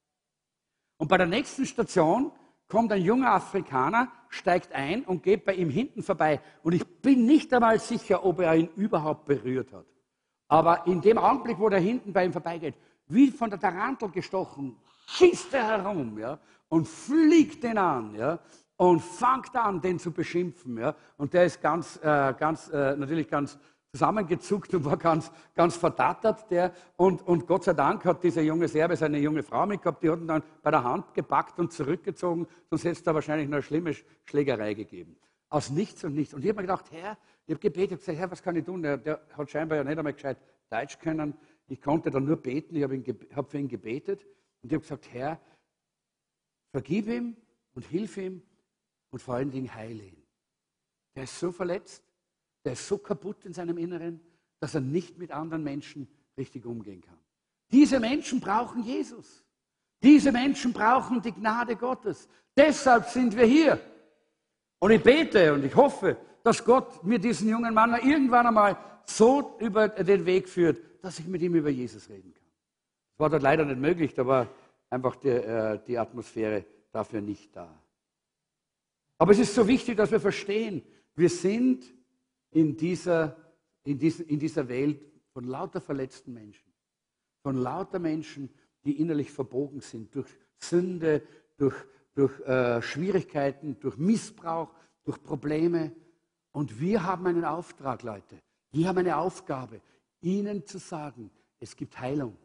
Und bei der nächsten Station kommt ein junger Afrikaner, steigt ein und geht bei ihm hinten vorbei. Und ich bin nicht einmal sicher, ob er ihn überhaupt berührt hat. Aber in dem Augenblick, wo der hinten bei ihm vorbeigeht, wie von der Tarantel gestochen, schießt er herum, ja, und fliegt den an, ja, und fängt an, den zu beschimpfen, ja. Und der ist ganz, äh, ganz, äh, natürlich ganz zusammengezuckt und war ganz, ganz verdattert, der. Und, und Gott sei Dank hat dieser junge Serbe seine junge Frau mitgehabt, die hat ihn dann bei der Hand gepackt und zurückgezogen, sonst hätte es da wahrscheinlich noch eine schlimme Schlägerei gegeben. Aus nichts und nichts. Und ich habe mir gedacht, Herr, ich habe gebetet, ich habe gesagt, Herr, was kann ich tun? Der, der hat scheinbar ja nicht einmal gescheit Deutsch können. Ich konnte dann nur beten, ich habe hab für ihn gebetet und ich habe gesagt, Herr, vergib ihm und hilf ihm und vor allen Dingen heile ihn. Der ist so verletzt, der ist so kaputt in seinem Inneren, dass er nicht mit anderen Menschen richtig umgehen kann. Diese Menschen brauchen Jesus. Diese Menschen brauchen die Gnade Gottes. Deshalb sind wir hier. Und ich bete und ich hoffe, dass Gott mir diesen jungen Mann irgendwann einmal so über den Weg führt, dass ich mit ihm über Jesus reden kann. Das war dort leider nicht möglich, da war einfach die, äh, die Atmosphäre dafür nicht da. Aber es ist so wichtig, dass wir verstehen, wir sind in dieser, in diesen, in dieser Welt von lauter verletzten Menschen, von lauter Menschen, die innerlich verbogen sind durch Sünde, durch, durch äh, Schwierigkeiten, durch Missbrauch, durch Probleme. Und wir haben einen Auftrag, Leute. Wir haben eine Aufgabe, ihnen zu sagen, es gibt Heilung.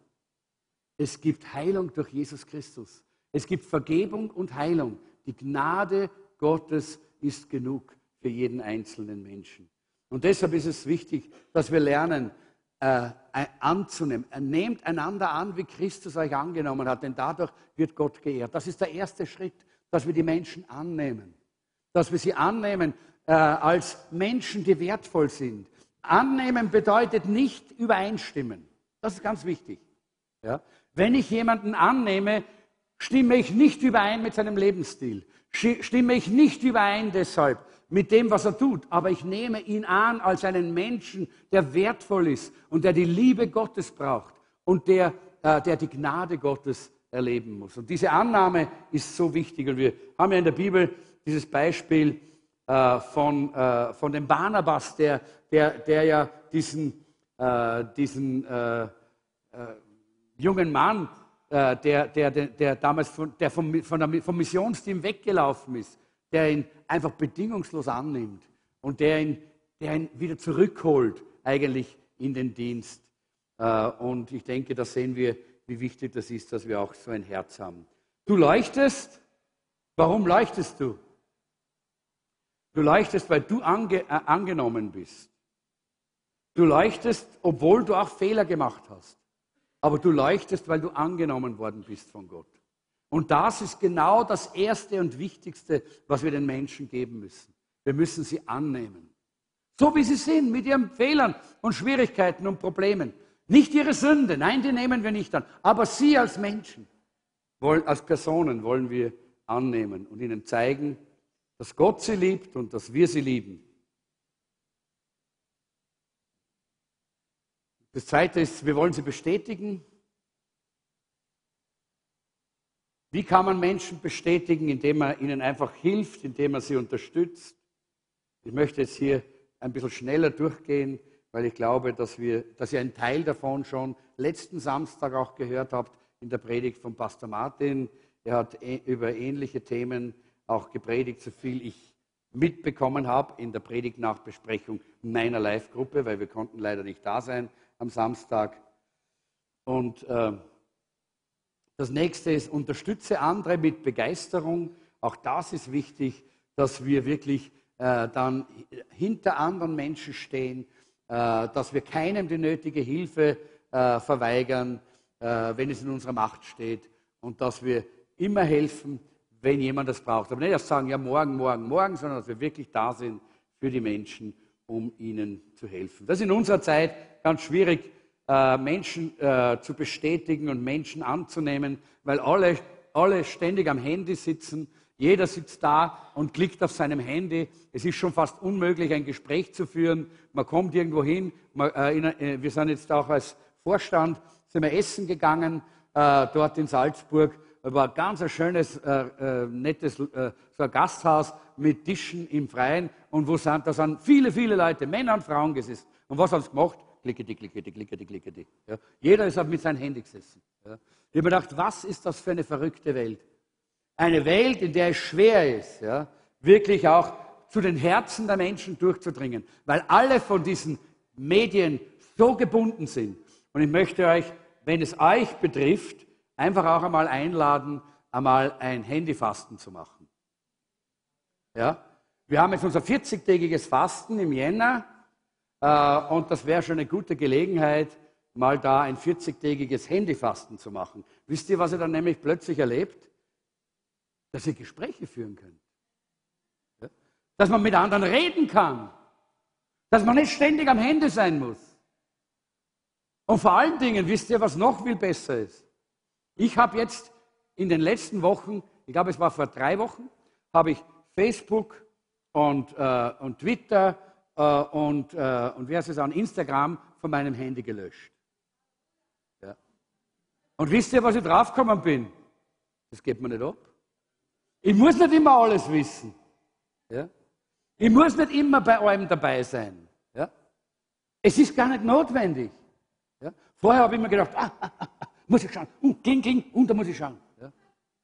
Es gibt Heilung durch Jesus Christus. Es gibt Vergebung und Heilung. Die Gnade Gottes ist genug für jeden einzelnen Menschen. Und deshalb ist es wichtig, dass wir lernen, äh, anzunehmen. Nehmt einander an, wie Christus euch angenommen hat, denn dadurch wird Gott geehrt. Das ist der erste Schritt, dass wir die Menschen annehmen. Dass wir sie annehmen äh, als Menschen, die wertvoll sind. Annehmen bedeutet nicht übereinstimmen. Das ist ganz wichtig. Ja? Wenn ich jemanden annehme, stimme ich nicht überein mit seinem Lebensstil. Stimme ich nicht überein deshalb mit dem, was er tut. Aber ich nehme ihn an als einen Menschen, der wertvoll ist und der die Liebe Gottes braucht und der, äh, der die Gnade Gottes erleben muss. Und diese Annahme ist so wichtig. Und wir haben ja in der Bibel dieses Beispiel äh, von, äh, von dem Barnabas, der, der, der ja diesen, äh, diesen äh, äh, jungen Mann, äh, der, der, der, der damals von, der vom, von der, vom Missionsteam weggelaufen ist, der ihn einfach bedingungslos annimmt und der ihn, der ihn wieder zurückholt, eigentlich in den Dienst. Äh, und ich denke, da sehen wir, wie wichtig das ist, dass wir auch so ein Herz haben. Du leuchtest. Warum leuchtest du? Du leuchtest, weil du ange, äh, angenommen bist. Du leuchtest, obwohl du auch Fehler gemacht hast. Aber du leuchtest, weil du angenommen worden bist von Gott. Und das ist genau das Erste und Wichtigste, was wir den Menschen geben müssen. Wir müssen sie annehmen. So wie sie sind, mit ihren Fehlern und Schwierigkeiten und Problemen. Nicht ihre Sünde, nein, die nehmen wir nicht an. Aber sie als Menschen, wollen, als Personen wollen wir annehmen und ihnen zeigen, dass Gott sie liebt und dass wir sie lieben. Das Zweite ist, wir wollen sie bestätigen. Wie kann man Menschen bestätigen, indem man ihnen einfach hilft, indem man sie unterstützt? Ich möchte jetzt hier ein bisschen schneller durchgehen, weil ich glaube, dass, wir, dass ihr einen Teil davon schon letzten Samstag auch gehört habt in der Predigt von Pastor Martin. Er hat über ähnliche Themen auch gepredigt, so viel ich mitbekommen habe in der Predigtnachbesprechung meiner Live-Gruppe, weil wir konnten leider nicht da sein am Samstag. Und äh, das nächste ist, unterstütze andere mit Begeisterung. Auch das ist wichtig, dass wir wirklich äh, dann hinter anderen Menschen stehen, äh, dass wir keinem die nötige Hilfe äh, verweigern, äh, wenn es in unserer Macht steht, und dass wir immer helfen, wenn jemand das braucht. Aber nicht erst sagen, ja morgen, morgen, morgen, sondern dass wir wirklich da sind für die Menschen, um ihnen zu helfen. Das ist in unserer Zeit ganz schwierig, Menschen äh, zu bestätigen und Menschen anzunehmen, weil alle, alle ständig am Handy sitzen. Jeder sitzt da und klickt auf seinem Handy. Es ist schon fast unmöglich, ein Gespräch zu führen. Man kommt irgendwo hin. Man, äh, in, äh, wir sind jetzt auch als Vorstand sind wir essen gegangen, äh, dort in Salzburg. Es war ein ganz ein schönes, äh, äh, nettes äh, so ein Gasthaus mit Tischen im Freien. Und wo sind, da sind viele, viele Leute, Männer und Frauen gesessen. Und was haben sie gemacht? Klickety, klickety, klickety, klickety. Ja. Jeder ist mit seinem Handy gesessen. Ja. Ich habe mir gedacht, was ist das für eine verrückte Welt? Eine Welt, in der es schwer ist, ja, wirklich auch zu den Herzen der Menschen durchzudringen, weil alle von diesen Medien so gebunden sind. Und ich möchte euch, wenn es euch betrifft, einfach auch einmal einladen, einmal ein Handyfasten zu machen. Ja. Wir haben jetzt unser vierzigtägiges Fasten im Jänner. Und das wäre schon eine gute Gelegenheit, mal da ein vierzigtägiges Handyfasten zu machen. Wisst ihr, was ihr dann nämlich plötzlich erlebt? Dass ihr Gespräche führen könnt. Ja? Dass man mit anderen reden kann. Dass man nicht ständig am Handy sein muss. Und vor allen Dingen, wisst ihr, was noch viel besser ist? Ich habe jetzt in den letzten Wochen, ich glaube, es war vor drei Wochen, habe ich Facebook und, äh, und Twitter und, äh, und wie heißt es an Instagram von meinem Handy gelöscht. Ja. Und wisst ihr, was ich draufgekommen bin? Das geht mir nicht ab. Ich muss nicht immer alles wissen. Ja. Ich muss nicht immer bei allem dabei sein. Ja. Es ist gar nicht notwendig. Ja. Vorher habe ich mir gedacht, ah, ah, ah, muss ich schauen, uh, kling, kling, und da muss ich schauen. Ja.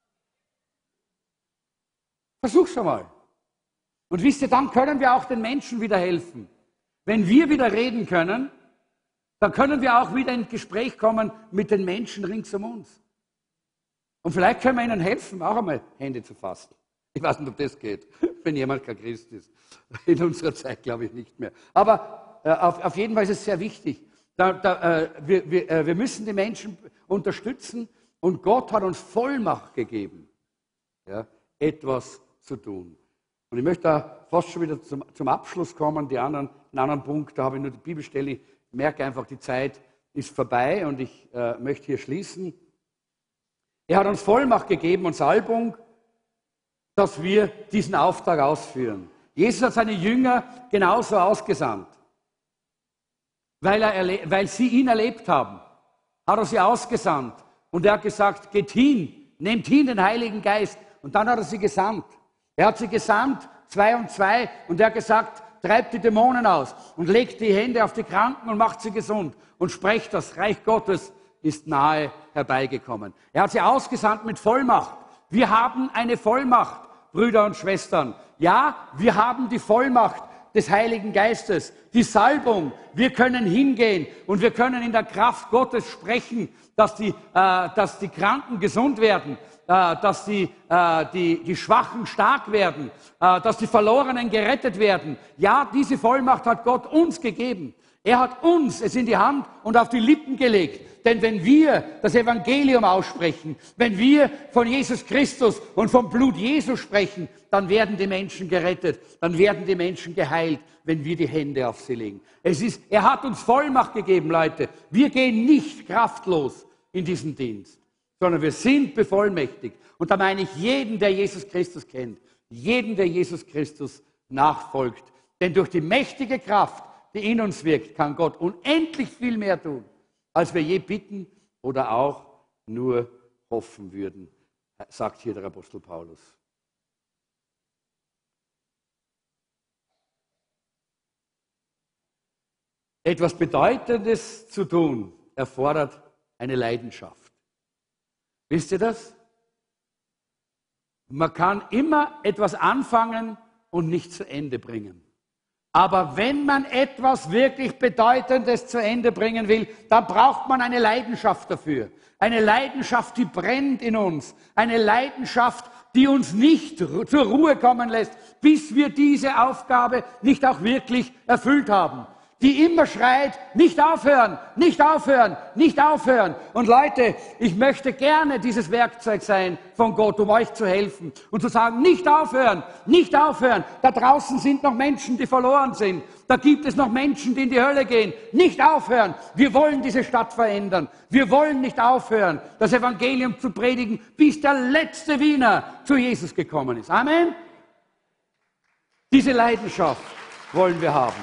Versuch's einmal. Und wisst ihr, dann können wir auch den Menschen wieder helfen. Wenn wir wieder reden können, dann können wir auch wieder ins Gespräch kommen mit den Menschen rings um uns. Und vielleicht können wir ihnen helfen, auch einmal Hände zu fassen. Ich weiß nicht, ob das geht, wenn jemand kein Christ ist. In unserer Zeit glaube ich nicht mehr. Aber äh, auf, auf jeden Fall ist es sehr wichtig. Da, da, äh, wir, wir, äh, wir müssen die Menschen unterstützen, und Gott hat uns Vollmacht gegeben, ja, etwas zu tun. Und ich möchte da fast schon wieder zum, zum Abschluss kommen. Die anderen, den anderen Punkt, da habe ich nur die Bibelstelle. Ich merke einfach, die Zeit ist vorbei und ich äh, möchte hier schließen. Er hat uns Vollmacht gegeben und Salbung, dass wir diesen Auftrag ausführen. Jesus hat seine Jünger genauso ausgesandt. Weil, er, weil sie ihn erlebt haben, hat er sie ausgesandt. Und er hat gesagt, geht hin, nehmt hin den Heiligen Geist. Und dann hat er sie gesandt. Er hat sie gesandt, zwei und zwei, und er hat gesagt, treibt die Dämonen aus und legt die Hände auf die Kranken und macht sie gesund und sprecht, das Reich Gottes ist nahe herbeigekommen. Er hat sie ausgesandt mit Vollmacht. Wir haben eine Vollmacht, Brüder und Schwestern. Ja, wir haben die Vollmacht des Heiligen Geistes, die Salbung. Wir können hingehen und wir können in der Kraft Gottes sprechen, dass die, äh, dass die Kranken gesund werden, dass die, die, die Schwachen stark werden, dass die Verlorenen gerettet werden. Ja, diese Vollmacht hat Gott uns gegeben. Er hat uns es in die Hand und auf die Lippen gelegt. Denn wenn wir das Evangelium aussprechen, wenn wir von Jesus Christus und vom Blut Jesu sprechen, dann werden die Menschen gerettet, dann werden die Menschen geheilt, wenn wir die Hände auf sie legen. Es ist, er hat uns Vollmacht gegeben, Leute. Wir gehen nicht kraftlos in diesen Dienst, sondern wir sind bevollmächtigt. Und da meine ich jeden, der Jesus Christus kennt, jeden, der Jesus Christus nachfolgt. Denn durch die mächtige Kraft, die in uns wirkt, kann Gott unendlich viel mehr tun, als wir je bitten oder auch nur hoffen würden, sagt hier der Apostel Paulus. Etwas Bedeutendes zu tun, erfordert eine Leidenschaft. Wisst ihr das? Man kann immer etwas anfangen und nicht zu Ende bringen. Aber wenn man etwas wirklich Bedeutendes zu Ende bringen will, dann braucht man eine Leidenschaft dafür. Eine Leidenschaft, die brennt in uns. Eine Leidenschaft, die uns nicht zur Ruhe kommen lässt, bis wir diese Aufgabe nicht auch wirklich erfüllt haben. Die immer schreit, nicht aufhören, nicht aufhören, nicht aufhören. Und Leute, ich möchte gerne dieses Werkzeug sein von Gott, um euch zu helfen und zu sagen, nicht aufhören, nicht aufhören. Da draußen sind noch Menschen, die verloren sind. Da gibt es noch Menschen, die in die Hölle gehen. Nicht aufhören. Wir wollen diese Stadt verändern. Wir wollen nicht aufhören, das Evangelium zu predigen, bis der letzte Wiener zu Jesus gekommen ist. Amen. Diese Leidenschaft wollen wir haben.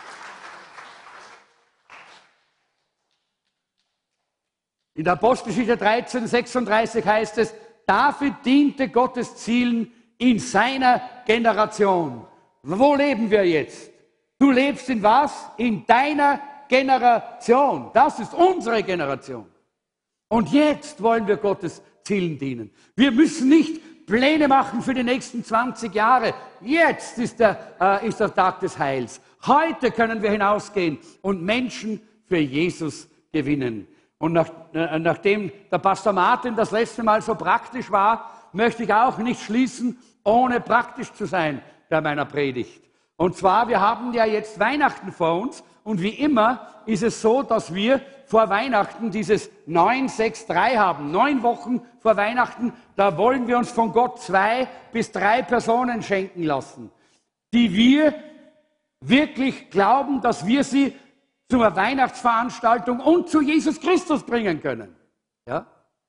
In der Apostelgeschichte dreizehn, sechsunddreißig heißt es, David diente Gottes Zielen in seiner Generation. Wo leben wir jetzt? Du lebst in was? In deiner Generation. Das ist unsere Generation. Und jetzt wollen wir Gottes Zielen dienen. Wir müssen nicht Pläne machen für die nächsten zwanzig Jahre. Jetzt ist der, äh, ist der Tag des Heils. Heute können wir hinausgehen und Menschen für Jesus gewinnen. Und nach, äh, nachdem der Pastor Martin das letzte Mal so praktisch war, möchte ich auch nicht schließen, ohne praktisch zu sein bei meiner Predigt. Und zwar, wir haben ja jetzt Weihnachten vor uns und wie immer ist es so, dass wir vor Weihnachten dieses neun sechs drei haben. Neun Wochen vor Weihnachten, da wollen wir uns von Gott zwei bis drei Personen schenken lassen, die wir wirklich glauben, dass wir sie zur Weihnachtsveranstaltung und zu Jesus Christus bringen können. Ja?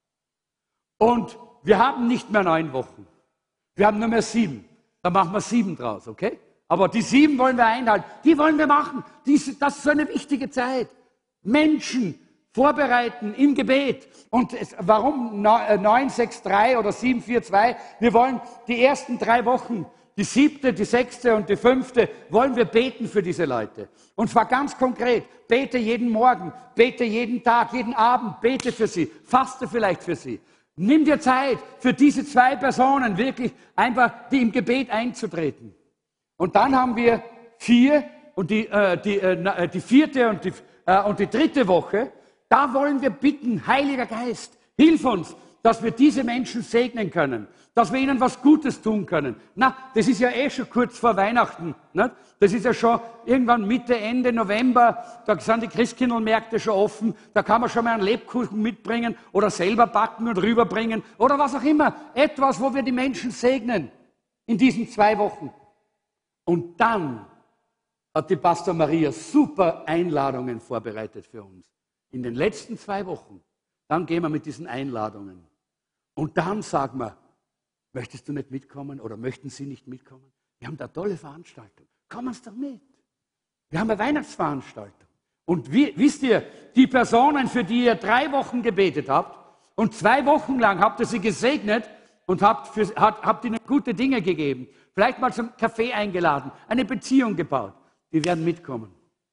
Und wir haben nicht mehr neun Wochen. Wir haben nur mehr sieben. Da machen wir sieben draus, okay? Aber die sieben wollen wir einhalten. Die wollen wir machen. Dies, das ist so eine wichtige Zeit. Menschen vorbereiten im Gebet. Und es, warum neun sechs drei oder sieben vier zwei? Wir wollen die ersten drei Wochen, die siebte, die sechste und die fünfte, wollen wir beten für diese Leute. Und zwar ganz konkret. Bete jeden Morgen, bete jeden Tag, jeden Abend, bete für sie, faste vielleicht für sie. Nimm dir Zeit, für diese zwei Personen wirklich einfach die im Gebet einzutreten. Und dann haben wir vier und die, äh, die, äh, die vierte und die, äh, und die dritte Woche. Da wollen wir bitten, Heiliger Geist, hilf uns, dass wir diese Menschen segnen können, dass wir ihnen was Gutes tun können. Na, das ist ja eh schon kurz vor Weihnachten. Nicht? Das ist ja schon irgendwann Mitte, Ende November, da sind die Christkindlmärkte schon offen, da kann man schon mal einen Lebkuchen mitbringen oder selber backen und rüberbringen oder was auch immer. Etwas, wo wir die Menschen segnen in diesen zwei Wochen. Und dann hat die Pastor Maria super Einladungen vorbereitet für uns. In den letzten zwei Wochen. Dann gehen wir mit diesen Einladungen. Und dann sagen wir, möchtest du nicht mitkommen oder möchten Sie nicht mitkommen? Wir haben da eine tolle Veranstaltung. Kommen Sie doch mit. Wir haben eine Weihnachtsveranstaltung. Und wie, wisst ihr, die Personen, für die ihr drei Wochen gebetet habt und zwei Wochen lang habt ihr sie gesegnet und habt, für, habt, habt ihnen gute Dinge gegeben, vielleicht mal zum Kaffee eingeladen, eine Beziehung gebaut, die werden mitkommen.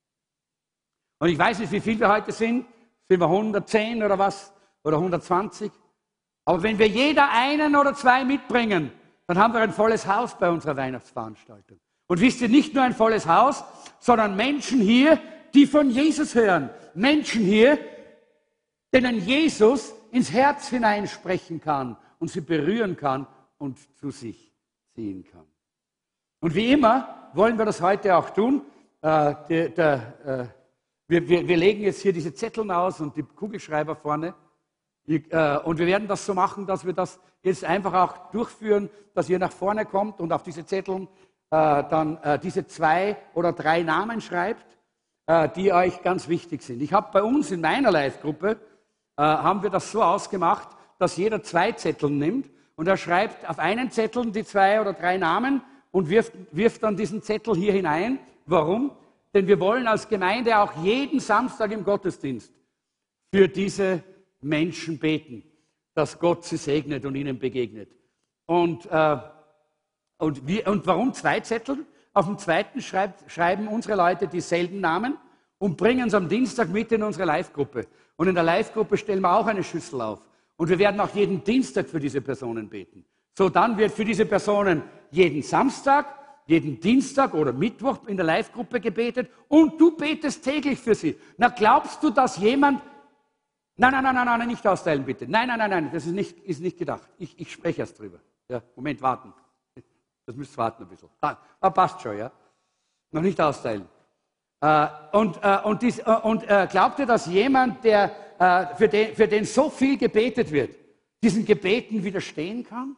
Und ich weiß nicht, wie viel wir heute sind. Sind wir hundertzehn oder was? Oder hundertzwanzig? Aber wenn wir jeder einen oder zwei mitbringen, dann haben wir ein volles Haus bei unserer Weihnachtsveranstaltung. Und wisst ihr, nicht nur ein volles Haus, sondern Menschen hier, die von Jesus hören. Menschen hier, denen Jesus ins Herz hineinsprechen kann und sie berühren kann und zu sich ziehen kann. Und wie immer wollen wir das heute auch tun. Äh, der, der, äh, wir, wir, wir legen jetzt hier diese Zettel aus und die Kugelschreiber vorne. Ich, äh, und wir werden das so machen, dass wir das jetzt einfach auch durchführen, dass ihr nach vorne kommt und auf diese Zetteln äh, dann äh, diese zwei oder drei Namen schreibt, äh, die euch ganz wichtig sind. Ich habe bei uns in meiner Live-Gruppe, äh, haben wir das so ausgemacht, dass jeder zwei Zettel nimmt und er schreibt auf einen Zettel die zwei oder drei Namen und wirft, wirft dann diesen Zettel hier hinein. Warum? denn wir wollen als Gemeinde auch jeden Samstag im Gottesdienst für diese Menschen beten, dass Gott sie segnet und ihnen begegnet. Und, äh, und, wir, und warum zwei Zettel? Auf dem zweiten schreibt, schreiben unsere Leute dieselben Namen und bringen es am Dienstag mit in unsere Live-Gruppe. Und in der Live-Gruppe stellen wir auch eine Schüssel auf. Und wir werden auch jeden Dienstag für diese Personen beten. So, dann wird für diese Personen jeden Samstag, jeden Dienstag oder Mittwoch in der Live-Gruppe gebetet und du betest täglich für sie. Na, glaubst du, dass jemand... Nein, nein, nein, nein, nein, nicht austeilen, bitte. Nein, nein, nein, nein, das ist nicht, ist nicht gedacht. Ich, ich spreche erst drüber. Ja, Moment, warten. Das müsst ihr warten ein bisschen. Ah, passt schon, ja. Noch nicht austeilen. Äh, und äh, und, dies, äh, und äh, glaubt ihr, dass jemand, der, äh, für, den, für den so viel gebetet wird, diesen Gebeten widerstehen kann?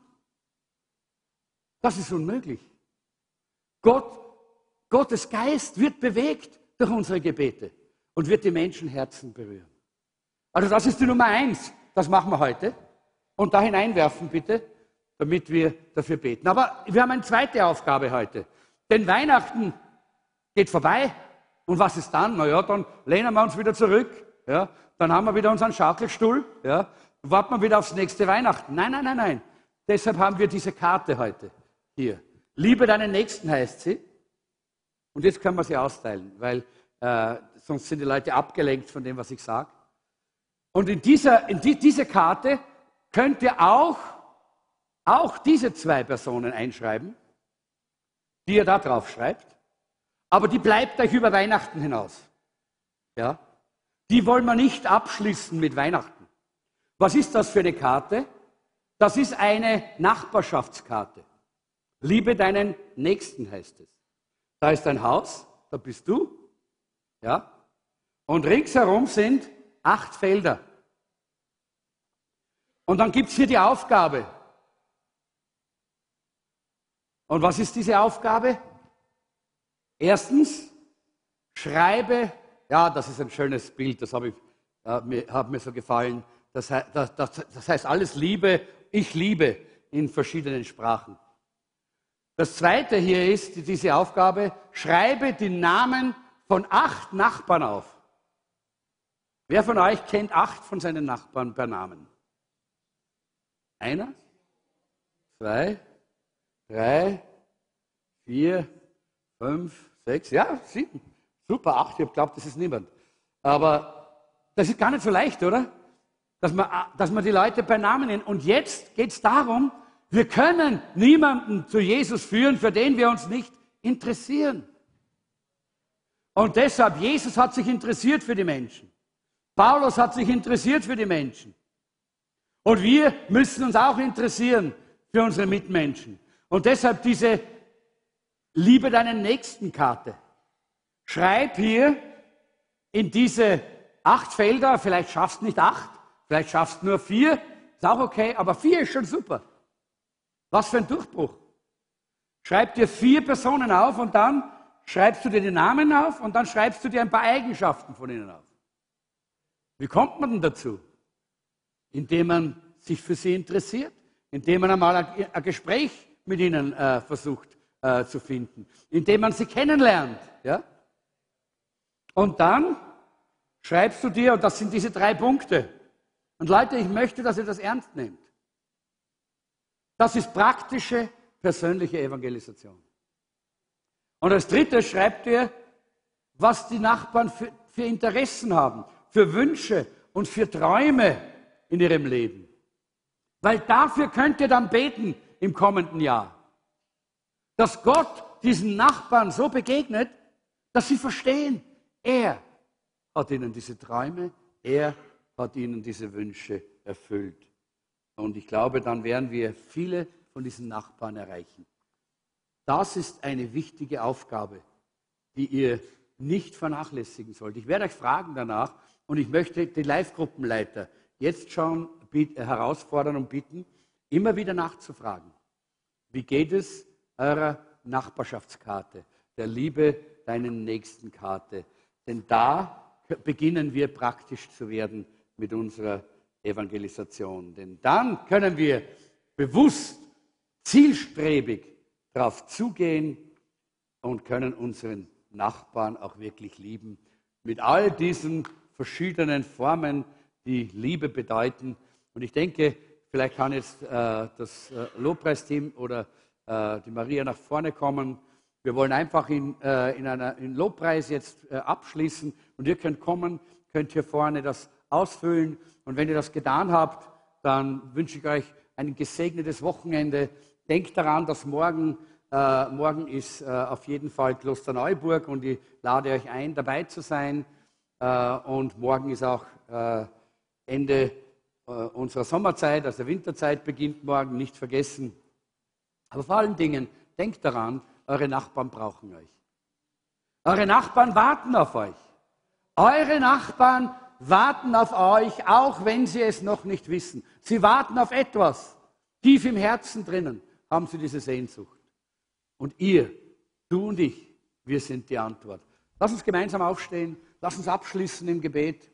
Das ist unmöglich. Gott, Gottes Geist wird bewegt durch unsere Gebete und wird die Menschenherzen berühren. Also das ist die Nummer eins. Das machen wir heute. Und da hineinwerfen bitte, damit wir dafür beten. Aber wir haben eine zweite Aufgabe heute. Denn Weihnachten geht vorbei. Und was ist dann? Na ja, dann lehnen wir uns wieder zurück. Ja, dann haben wir wieder unseren Schaukelstuhl. Ja, warten wir wieder aufs nächste Weihnachten. Nein, nein, nein, nein. Deshalb haben wir diese Karte heute hier. Liebe deinen Nächsten heißt sie. Und jetzt können wir sie austeilen, weil äh, sonst sind die Leute abgelenkt von dem, was ich sage. Und in, dieser, in die, diese Karte könnt ihr auch, auch diese zwei Personen einschreiben, die ihr da drauf schreibt. Aber die bleibt euch über Weihnachten hinaus. Ja? Die wollen wir nicht abschließen mit Weihnachten. Was ist das für eine Karte? Das ist eine Nachbarschaftskarte. Liebe deinen Nächsten heißt es. Da ist ein Haus, da bist du. Ja? Und ringsherum sind acht Felder. Und dann gibt es hier die Aufgabe. Und was ist diese Aufgabe? Erstens, schreibe, ja, das ist ein schönes Bild, das habe ich, äh, mir, hat mir so gefallen. Das, das, das, das heißt alles Liebe, ich liebe in verschiedenen Sprachen. Das zweite hier ist diese Aufgabe, schreibe die Namen von acht Nachbarn auf. Wer von euch kennt acht von seinen Nachbarn per Namen? Einer, zwei, drei, vier, fünf, sechs, ja, sieben. Super, acht, ich glaube, das ist niemand. Aber das ist gar nicht so leicht, oder? Dass man, dass man die Leute per Namen nennt. Und jetzt geht es darum, wir können niemanden zu Jesus führen, für den wir uns nicht interessieren. Und deshalb, Jesus hat sich interessiert für die Menschen. Paulus hat sich interessiert für die Menschen. Und wir müssen uns auch interessieren für unsere Mitmenschen. Und deshalb diese Liebe deinen Nächsten Karte. Schreib hier in diese acht Felder, vielleicht schaffst du nicht acht, vielleicht schaffst du nur vier, ist auch okay, aber vier ist schon super. Was für ein Durchbruch. Schreib dir vier Personen auf und dann schreibst du dir die Namen auf und dann schreibst du dir ein paar Eigenschaften von ihnen auf. Wie kommt man denn dazu? Indem man sich für sie interessiert, indem man einmal ein, ein Gespräch mit ihnen äh, versucht äh, zu finden, indem man sie kennenlernt. Ja? Und dann schreibst du dir, und das sind diese drei Punkte. Und Leute, ich möchte, dass ihr das ernst nehmt. Das ist praktische, persönliche Evangelisation. Und als drittes schreibt ihr, was die Nachbarn für, für Interessen haben, für Wünsche und für Träume in ihrem Leben. Weil dafür könnt ihr dann beten im kommenden Jahr. Dass Gott diesen Nachbarn so begegnet, dass sie verstehen, er hat ihnen diese Träume, er hat ihnen diese Wünsche erfüllt. Und ich glaube, dann werden wir viele von diesen Nachbarn erreichen. Das ist eine wichtige Aufgabe, die ihr nicht vernachlässigen sollt. Ich werde euch fragen danach und ich möchte die Live-Gruppenleiter jetzt schon herausfordern und bitten, immer wieder nachzufragen. Wie geht es eurer Nachbarschaftskarte, der Liebe deinen Nächsten Karte? Denn da beginnen wir praktisch zu werden mit unserer Evangelisation. Denn dann können wir bewusst, zielstrebig darauf zugehen und können unseren Nachbarn auch wirklich lieben. Mit all diesen verschiedenen Formen, die Liebe bedeuten. Und ich denke, vielleicht kann jetzt äh, das äh, Lobpreisteam oder äh, die Maria nach vorne kommen. Wir wollen einfach in, äh, in einer in Lobpreis jetzt äh, abschließen. Und ihr könnt kommen, könnt hier vorne das ausfüllen. Und wenn ihr das getan habt, dann wünsche ich euch ein gesegnetes Wochenende. Denkt daran, dass morgen, äh, morgen ist äh, auf jeden Fall Klosterneuburg und ich lade euch ein, dabei zu sein. Äh, und morgen ist auch äh, Ende äh, unserer Sommerzeit, also Winterzeit beginnt morgen, nicht vergessen. Aber vor allen Dingen, denkt daran, eure Nachbarn brauchen euch. Eure Nachbarn warten auf euch. Eure Nachbarn warten auf euch, auch wenn sie es noch nicht wissen. Sie warten auf etwas. Tief im Herzen drinnen haben sie diese Sehnsucht. Und ihr, du und ich, wir sind die Antwort. Lass uns gemeinsam aufstehen. Lass uns abschließen im Gebet.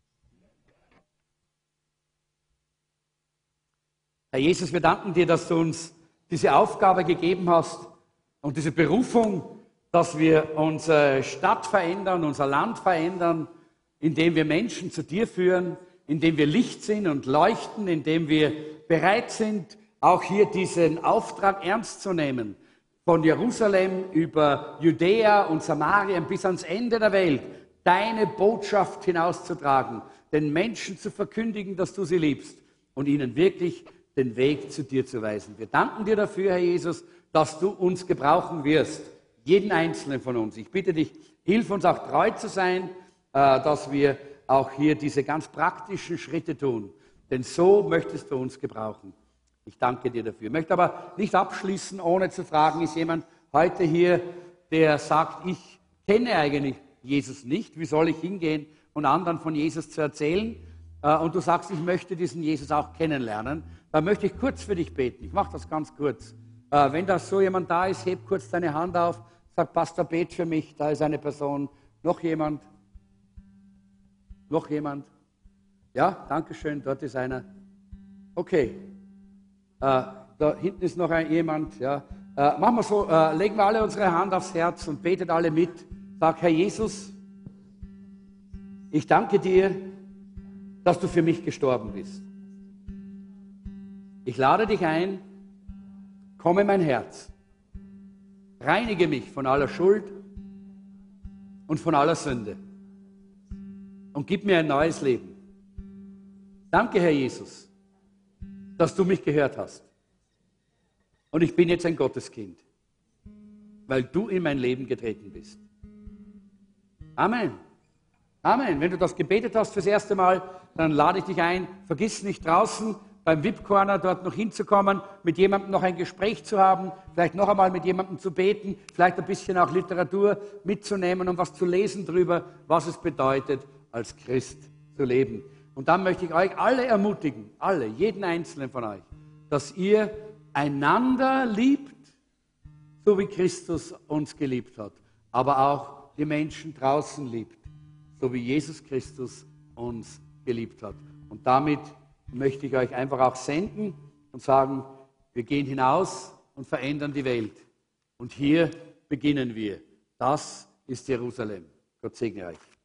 Herr Jesus, wir danken dir, dass du uns diese Aufgabe gegeben hast und diese Berufung, dass wir unsere Stadt verändern, unser Land verändern, indem wir Menschen zu dir führen, indem wir Licht sind und leuchten, indem wir bereit sind, auch hier diesen Auftrag ernst zu nehmen, von Jerusalem über Judäa und Samarien bis ans Ende der Welt, deine Botschaft hinauszutragen, den Menschen zu verkündigen, dass du sie liebst und ihnen wirklich den Weg zu dir zu weisen. Wir danken dir dafür, Herr Jesus, dass du uns gebrauchen wirst, jeden Einzelnen von uns. Ich bitte dich, hilf uns auch treu zu sein, dass wir auch hier diese ganz praktischen Schritte tun. Denn so möchtest du uns gebrauchen. Ich danke dir dafür. Ich möchte aber nicht abschließen, ohne zu fragen, ist jemand heute hier, der sagt, ich kenne eigentlich Jesus nicht. Wie soll ich hingehen und anderen von Jesus zu erzählen? Und du sagst, ich möchte diesen Jesus auch kennenlernen. Dann möchte ich kurz für dich beten. Ich mache das ganz kurz. Wenn da so jemand da ist, heb kurz deine Hand auf. Sag, Pastor, bet für mich. Da ist eine Person. Noch jemand? Noch jemand? Ja, danke schön, dort ist einer. Okay, äh, da hinten ist noch ein, jemand. Ja. Äh, machen wir so, äh, legen wir alle unsere Hand aufs Herz und betet alle mit. Sag, Herr Jesus, ich danke dir, dass du für mich gestorben bist. Ich lade dich ein, komm in mein Herz, reinige mich von aller Schuld und von aller Sünde. Und gib mir ein neues Leben. Danke, Herr Jesus, dass du mich gehört hast. Und ich bin jetzt ein Gotteskind, weil du in mein Leben getreten bist. Amen. Amen. Wenn du das gebetet hast fürs erste Mal, dann lade ich dich ein, vergiss nicht draußen beim V I P-Corner dort noch hinzukommen, mit jemandem noch ein Gespräch zu haben, vielleicht noch einmal mit jemandem zu beten, vielleicht ein bisschen auch Literatur mitzunehmen und was zu lesen darüber, was es bedeutet, als Christ zu leben. Und dann möchte ich euch alle ermutigen, alle, jeden Einzelnen von euch, dass ihr einander liebt, so wie Christus uns geliebt hat, aber auch die Menschen draußen liebt, so wie Jesus Christus uns geliebt hat. Und damit möchte ich euch einfach auch senden und sagen, wir gehen hinaus und verändern die Welt. Und hier beginnen wir. Das ist Jerusalem. Gott segne euch.